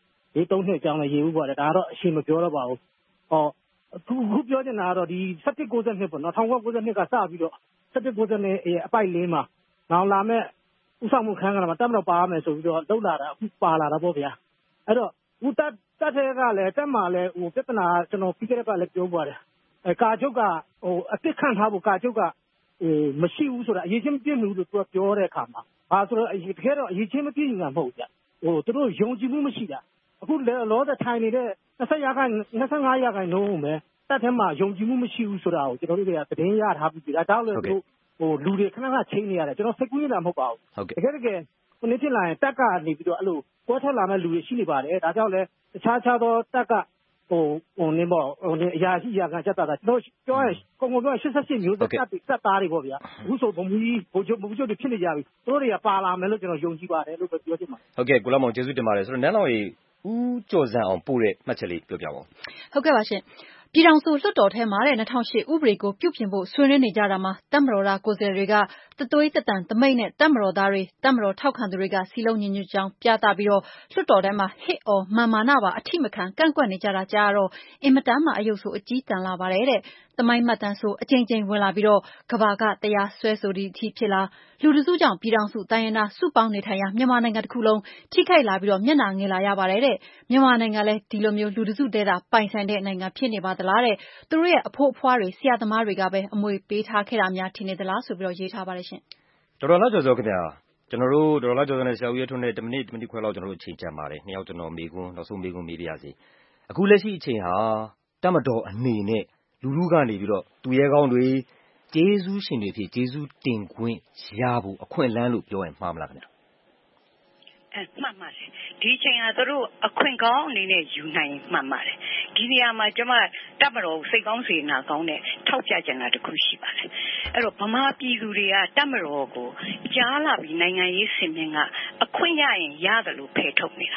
3နှစ်အကြောင်းလည်းရေးပြီးပါတယ်ဒါကတော့အရှင်းမပြောတော့ပါဘူးအခုပြောနေတာကတော့ဒီ1792ပေါ့နော်1992ကစပြီးတော့1792အပိုက်၄မှာနောက်လာမဲ့ဥဆောင်မှုခန်းကမှာတက်မတော့ပါမယ်ဆိုပြီးတော့လှုပ်လာတာအခုပါလာတာပေါ့ဗျာအဲ့တော့ဦးတက်ထဲကလည်းတက်မှာလည်းပြဿနာကျွန်တော်ပြီးခဲ့တဲ့ကလည်းပြောပါတယ်ကာချုပ်ကအစ်စ်ခန့်ထားဖို့ကာချုပ်ကမရှိဘူးဆိုတာအရေးချင်းမပြည့်ဘူးလို့သူကပြောတဲ့အခါမှာဘာဆိုတော့တကယ်တော့အရေးချင်းမပြည့်နေတာမဟုတ်ဗျသူတို့ယုံကြည်မှုမရှိတာအခုလောတဲ့ထိုင်နေတဲ့25ရာခိုင်နှုန်းပဲတက်ထဲမှာယုံကြည်မှုမရှိဘူးဆိုတာကိုကျွန်တော်တို့တွေကသတင်းရထားပြီးဒါကြောင့်လည်းလူတွေခဏချိန်နေရတယ်ကျွန်တော်စိတ်ကူးနေတာမဟုတ်ပါဘူးတကယ်ခုနေ့ဖြစ်လာရင်တက်ကနေပြီးတော့အဲ့လိုကွဲထွက်လာမဲ့လူတွေရှိနေပါတယ်ဒါကြောင့်လည်းတခြားသောတက်ကအရာရှိရာခံချက်တာကျွန်တော်ပြောရင်ကုန်ပြော88မျိုးသက်သားတွေပေါ့ဗျာအခုဆိုဘုံကြီးဘုံချုပ်တွေဖြစ်နေကြပြီသူတို့တွေကပါလာမယ်လို့ကျွန်တော်ယုံကြည်ပါတယ်လို့ပြောချင်ပါတယ်ဟုတ်ကဲ့ကိုလမောင်ကျေးဇူးတင်ပါတယ်ဆိုတော့နန်းလောင်ကြီးဦးကျော်စံအောင်ပို့တဲ့မှတ်ချက်လေးပြောပြပါဦးဟုတ်ကဲ့ပါရှင်ပြည်ထောင်စုလွှတ်တော်ထဲမှာတဲ့2008ဥပဒေကိုပြုပြင်ဖို့ဆွေးနွေးနေကြတာမှာတပ်မတော်သားကိုယ်စားလှယ်တွေကတသွေးတတန်သမိတ်နဲ့တပ်မတော်သားတွေတပ်မတော်ထောက်ခံသူတွေကစီလုံးညီညွတ်ကြောင်းပြသပြီးတော့လွှတ်တော်ထဲမှာဟစ်အော်မာမာနပါအထိမခံကန့်ကွက်နေကြတာကြားတော့အင်မတန်မှအယုတ်ဆိုအကြီးတန်လာပါတယ်တဲ့သမိုင်းမှတ်တမ်းဆိုအကြိမ်ဝင်လာပြီးတော့ကဘာကတရားစွဲဆိုသည့်အထိဖြစ်လာလူတစုကြောင့်ပြည်ထောင်စုတိုင်းရင်းသားစုပေါင်းနေထိုင်ရာမြန်မာနိုင်ငံတစ်ခုလုံးထိခိုက်လာပြီးတော့မျက်နှာငယ်လာရပါတယ်တဲ့မြန်မာနိုင်ငံလည်းဒီလိုမျိုးလူတစုတဲတာပိုင်ဆိုင်တဲ့နိုင်ငံဖြစ်နေပါသလားတဲ့သူတို့ရဲ့အဖို့အဖွားတွေဆရာသမားတွေကပဲအမွေပေးထားခဲ့တာများထင်နေသလားဆိုပြီးတော့ရေးထားပါတယ်ရှင်ဒေါက်တာလာကျော်စောခင်ဗျာကျွန်တော်တို့ဒေါက်တာလာကျော်စောနဲ့ဆရာဦးရဲထွန်းနဲ့1မိနစ်ခွဲလောက်ကျွန်တော်တို့အချိန်ကြံပါတယ်နှစ်ယောက်ကျွန်တော်မေးခွန်းနောက်ဆုံးမေးခွန်းမေးပြရစီအခုလက်ရှိအချိန်ဟာတပ်မတော်အနေနဲ့လူလူကနေပြီးတော့သူရဲကောင်းတွေကျေးဇူးရှင်တွေဖြစ်ကျေးဇူးတင်ခွင့်ရဖို့အခွင့်အလမ်းလို့ပြောရင်မှားမလားခင်ဗျာမှန်ပါတယ်ဒီချိန်ကသူတို့အခွင့်ကောင်းအနေနဲ့ယူနိုင်မှန်ပါတယ်ဒီနေရာမှာကျွန်မတပ်မတော်စိတ်ကောင်းစေနာကောင်းတဲ့ထောက်ပြချင်တာတခုရှိပါတယ်အဲ့တော့ဗမာပြည်သူတွေကတပ်မတော်ကိုကြားလာပြီးနိုင်ငံရေးစင်မြင့်ကအခွင့်ရရင်ရတယ်လို့ဖယ်ထုတ်နေတာ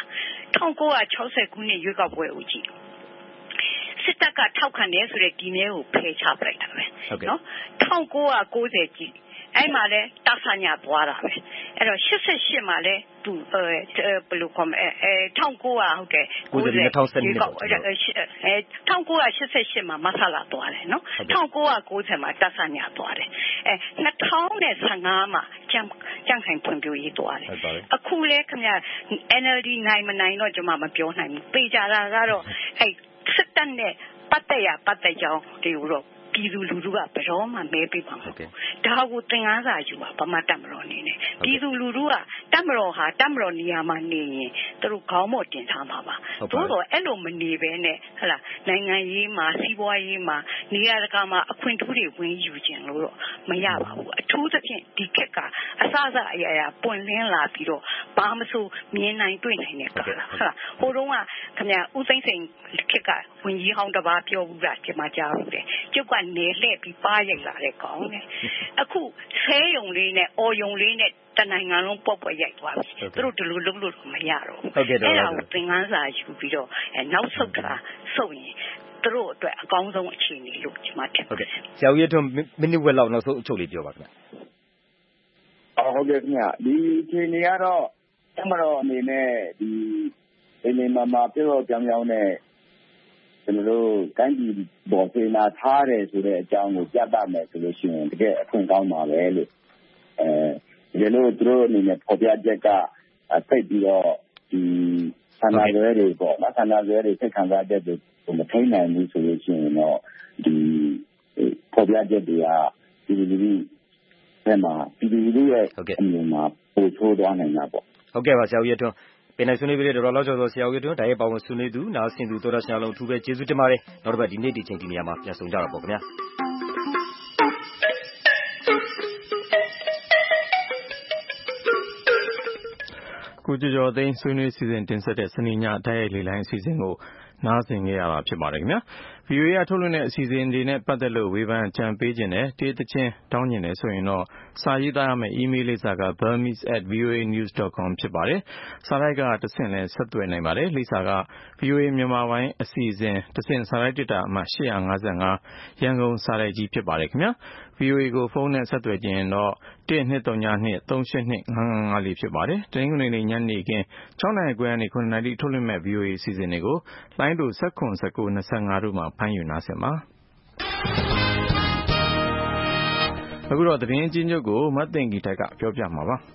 1960ခုနှစ်ရွေးကောက်ပွဲဦးကြည့်စစ်တပ်ကထောက်ခံတယ်ဆိုတဲ့ဒီမျိုးကိုဖယ်ချပလိုက်တာပဲနော်1990ကြည့်အဲ့မှာလဲတဆညာသွားတာပဲအဲ့တော့88မှာလဲသူဘယ်လိုခေါ်မလဲ1900ဟုတ်တယ်1988မှာမဆလာသွားတယ်နော်1990မှာတပ်ဆညာသွားတယ်2015မှာကြံခိုင်ဖွံ့ဖြိုးရေးသွားတယ်အခုလဲခင်ဗျ NLD နိုင်မနိုင်တော့ကျွန်မမပြောနိုင်ဘူးပေကြတာကတော့အဲ့စစ်တပ်နဲ့ပတ်သက်ကြောင်းတွေကိုတော့ပြည်သူလူထုကဘယ်တော့မှမဲပေးပါမဟုတ်ဒါကိုသင်ခန်းစာယူပါဗမာတပ်မတော်အနေနဲ့ပြည်သူလူထုကတပ်မတော်ဟာတပ်မတော်နေရာမှာနေရင်သူတို့ခေါင်းမော့တင်ထားမှာပါသို့တော့အဲ့လိုမနေဘဲနဲ့ဟလာနိုင်ငံရေးမှာစီးပွားရေးမှာနေရာတကာမှာအခွင့်အရေးတွေဝင်ယူခြင်းလို့တော့မရပါဘူးအထူးသဖြင့်ဒီခေတ်ကအစအရာပွင့်လင်းလာပြီးတော့ဘာမဆိုမြင်နိုင်တွေ့နိုင်တဲ့ကာလဟလာဟိုတုန်းကခင်ဗျဦးသိန်းစိန်ခေတ်ကဝင်ကြီးဟောင်းတစ်ပါးပြောဘူးလားဒီမှာကြားဘူးတယ်ကျုပ်ကနေလှည့်ပြီးပါရိုက်လာတဲ့ကောင်းတယ်အခုဆဲယုံလေးနဲ့အော်ယုံလေးနဲ့တနိုင်ငံလုံးပေါ့ပေါ့ရိုက်သွားပြီသူတို့ဒီလိုလုပ်လို့မရတော့ဘူးအဲ့ဒါကိုသင်ခန်းစာယူပြီးတော့နောက်ဆုတ်တာဆုတ်ရင်သူတို့အတွက်အကောင်းဆုံးအခြေအနေလို့ကျွန်မထင်ပါတယ်ဆရာဦးရထွန်းမိနစ်ဝက်လောက်နောက်ဆုံးအချုပ်လေးပြောပါခင်ဗျဟုတ်ကဲ့ခင်ဗျဒီအခြေအနေကတော့တမတော်အနေနဲ့ဒီနေမှာပြောပြောင်းနဲ့ကျွန်တော်တို့တိုင်းပြည်ပေါ်စေနာထားတယ်ဆိုတဲ့အကြောင်းကိုပြသမယ်ဆိုလို့ရှိရင်တကယ်အခွင့်ကောင်းပါပဲလို့ဒီလိုသူတို့အနေနဲ့ပေါ်ပြချက်ကသိပြီးတော့ဒီဆန္ဒရွယ်တွေပေါ့နော်ဆန္ဒရွယ်တွေစိတ်ခံစားချက်တွေမထိန်နိုင်ဘူးဆိုလို့ရှိရင်တော့ဒီပေါ်ပြချက်တွေကဒီဘက်မှာဒီရဲ့အမြင်မှာပို့ထိုးသွားနိုင်တာပေါ့ဟုတ်ကဲ့ပါဆရာဦးရထွန်းပင်နိုင်ဆွေးနွေးပြီးတဲ့ဒေါ်လာလောက်ကျော်သောဆရာဦးရထွန်းဒါရဲ့ပါဝင်ဆွေးနွေးသူနားဆင်သူတော်တော်ဆရာလုံးအထူးပဲကျေးဇူးတင်ပါတယ်နောက်တစ်ပတ်ဒီနေ့ဒီချိန်ဒီနေရာမှာပြန်ဆုံကြတော့ပေါ့ခင်ဗျာကိုကျော်သိန်းဆွေးနွေးစီစဉ်တင်ဆက်တဲ့စနေညတိုက်ရိုက်လေလိုင်းအစီအစဉ်ကိုနားဆင်ကြရတာဖြစ်ပါတယ်ခင်ဗျာ VOA ကထုတ်လွှင့်တဲ့အစီအစဉ်တွေနဲ့ပတ်သက်လို့ဝေဖန်ကြံပေးခြင်းနဲ့တေးသချင်းတောင်းကျင်တယ်ဆိုရင်တော့စာရေးသားရမယ့် email လိပ်စာက burmese@voanews.com ဖြစ်ပါတယ်စာလိုက်ကတဆင့်လဲဆက်သွယ်နိုင်ပါတယ်လိပ်စာက VOA မြန်မာပိုင်းအစီအစဉ်တဆင့်စာလိုက်တစ်တာအမှတ်855ရန်ကုန်စာလိုက်ကြီးဖြစ်ပါတယ်ခင်ဗျာ VOA ကိုဖုန်းနဲ့ဆက်သွယ်ခြင်းတော့12323825554ဖြစ်ပါတယ်တနင်္ဂနွေနေ့ညနေခင်း6:00နာရီခွဲကနေ9:00နာရီထုတ်လွှင့်မဲ့ VOA အစီအစဉ်တွေကိုလိုင်းတူ19 19 25တို့မှာဖမ်းယူနားဆင်ပါအခုတော့သတင်းချင်းချုပ်ကိုမတ်သိင်္ဂီထိုက်ကပြောပြမှာပါ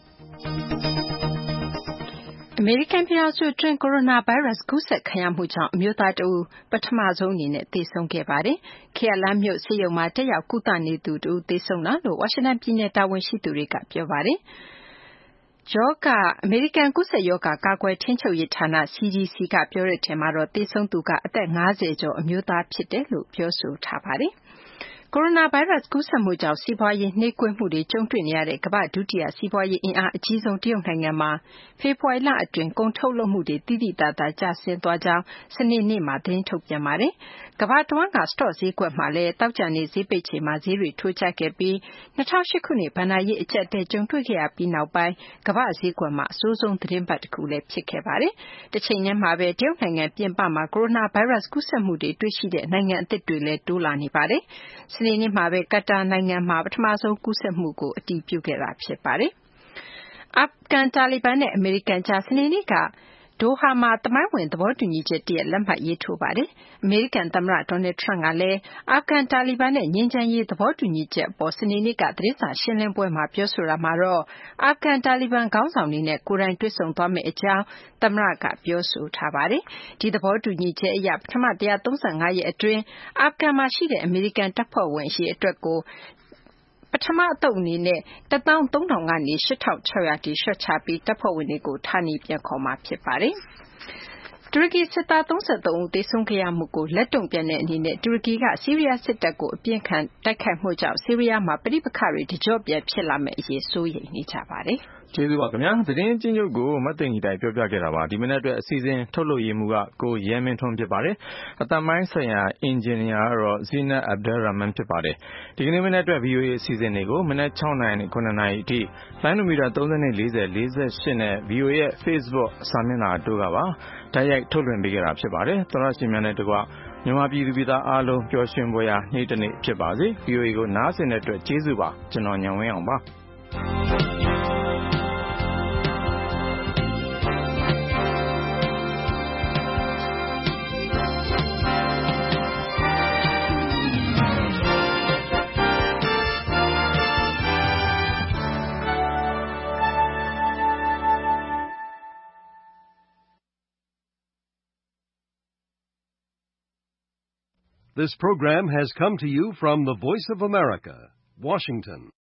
အမေရိကန်ပြည်ထောင်စုအတွင်းကိုရိုနာဗိုင်းရပ်စ်ကူးစက်ခံရမှုကြောင့်အမျိုးသားတဦးပထမဆုံးအနေနဲ့သေဆုံးခဲ့ပါတယ်။ခေတ်လမ်းမြို့ဆေးရုံမှာတက်ရောက်ကုသနေသူတဦးသေဆုံးတာလို့ဝါရှင်တန်ပြည်နယ်တာဝန်ရှိသူတွေကပြောပါတယ်။အမေရိကန်ကူးစက်ရောဂါကာကွယ်ထိန်းချုပ်ရေးဌာန CDC ကပြောတဲ့ထဲမှာတော့သေဆုံးသူကအသက်50ကျော်အမျိုးသားဖြစ်တယ်လို့ပြောဆိုထားပါတယ်။ကိုရိုနာဗိုင်းရပ်စ်ကူးစက်မှုကြောင့်စီးပွားရေးနှေးကွေးမှုတွေကြုံတွေ့နေရတဲ့ကမ္ဘာ့ဒုတိယစီးပွားရေးအင်အားအကြီးဆုံးတရုတ်နိုင်ငံမှာဖေဖော်ဝါရီလအတွင်းကုန်ထုတ်လုပ်မှုတွေသိသိသာသာကျဆင်းသွားကြောင်းစနေနေ့မှာသတင်းထုတ်ပြန်ပါတယ်။ကမ္ဘာတဝန်းကစတော့ဈေးကွက်မှာလည်းသောကြာနေ့ဈေးပိတ်ချိန်မှာဈေးတွေထိုးကျခဲ့ပြီး2008ခုနှစ်ဘဏ္ဍာရေးအကျပ်အတည်းကြုံတွေ့ခဲ့ရပြီးနောက်ပိုင်းကမ္ဘာ့ဈေးကွက်မှာအဆိုးဆုံးသတင်းပတ်တစ်ခုလည်းဖြစ်ခဲ့ပါတယ်။တစ်ချိန်တည်းမှာပဲတရုတ်နိုင်ငံပြင်ပမှာကိုရိုနာဗိုင်းရပ်စ်ကူးစက်မှုတွေတွေ့ရှိတဲ့နိုင်ငံအသစ်တွေလည်းတိုးလာနေပါတယ်။စနေနေ့မှာပဲကာတာနိုင်ငံမှာပထမဆုံးကူးစက်မှုကိုအတည်ပြုခဲ့တာဖြစ်ပါတယ်။အာဖဂန်တာလီဘန်နဲ့အမေရိကန်ကြားစနေနေ့ကဒိုဟာမှာသမိုင်းဝင်သဘောတူညီချက်တရပ်လက်မှတ်ရေးထိုးပါတယ်။အမေရိကန်သမ္မတဒေါ်နယ်ထရမ့်ကလည်းအာဖဂန်တာလီဘန်နဲ့ငြိမ်းချမ်းရေးသဘောတူညီချက်အပေါ်စနေနေ့ကသတင်းစာရှင်းလင်းပွဲမှာပြောဆိုတာမှာတော့အာဖဂန်တာလီဘန်ခေါင်းဆောင်တွေနဲ့ကိုယ်တိုင်တွေ့ဆုံသွားမယ့်အကြောင်းသမ္မတကပြောဆိုထားပါတယ်။ဒီသဘောတူညီချက်အရပထမ135ရက်အတွင်းအာဖဂန်မှာရှိတဲ့အမေရိကန်တပ်ဖွဲ့ဝင်အရေအတွက်ကိုပထမအသုတ်အနေနဲ့13000ကနေ8600ထိလျှော့ချပြီးတပ်ဖွဲ့ဝင်တွေကိုဌာနေပြန်ခေါ်မှာဖြစ်ပါတယ်။တူရကီစစ်သား33ဦးသေဆုံးခဲ့ရမှုကိုလက်တုံ့ပြန်တဲ့အနေနဲ့တူရကီကဆီးရီးယားစစ်တပ်ကိုအပြင်းထန်တိုက်ခိုက်မှုကြောင့်ဆီးရီးယားမှာပဋိပက္ခတွေတကျော့ပြန်ဖြစ်လာမယ့်အရေးစိုးရိမ်နေကြပါတယ်။ကျေးဇူးပါခင်ဗျာသတင်းချင်းချုပ်ကိုမသိင်ကြီးတိုင်ပြောပြခဲ့တာပါဒီမနေ့အတွက်အစီအစဉ်ထုတ်လုပ်ရေးမှုကကိုရဲမင်းထွန်းဖြစ်ပါတယ်အတမိုင်းဆိုင်ရာအင်ဂျင်နီယာကတော့ဇီနတ်အဗ်ဒဲရာမန်ဖြစ်ပါတယ်ဒီကနေ့မနေ့အတွက် VOA အစီအစဉ်တွေကိုမနေ့6နာရီနဲ့9နာရီအထိလိုင်းနိုမီတာ30 40 48နဲ့ VOA ရဲ့ Facebook စာမျက်နှာတို့ကပါတိုက်ရိုက်ထုတ်လွှင့်ပေးကြတာဖြစ်ပါတယ်သောရရှင်များနဲ့တကွမြန်မာပြည်သူပြည်သားအားလုံးပျော်ရွှင်ပွဲရာနေ့တစ်နေ့ဖြစ်ပါစေ VOA ကိုနားဆင်တဲ့အတွက်ကျေးဇူးပါကျွန်တော်ညံဝင်းအောင်ပါ This program has come to you from the Voice of America, Washington.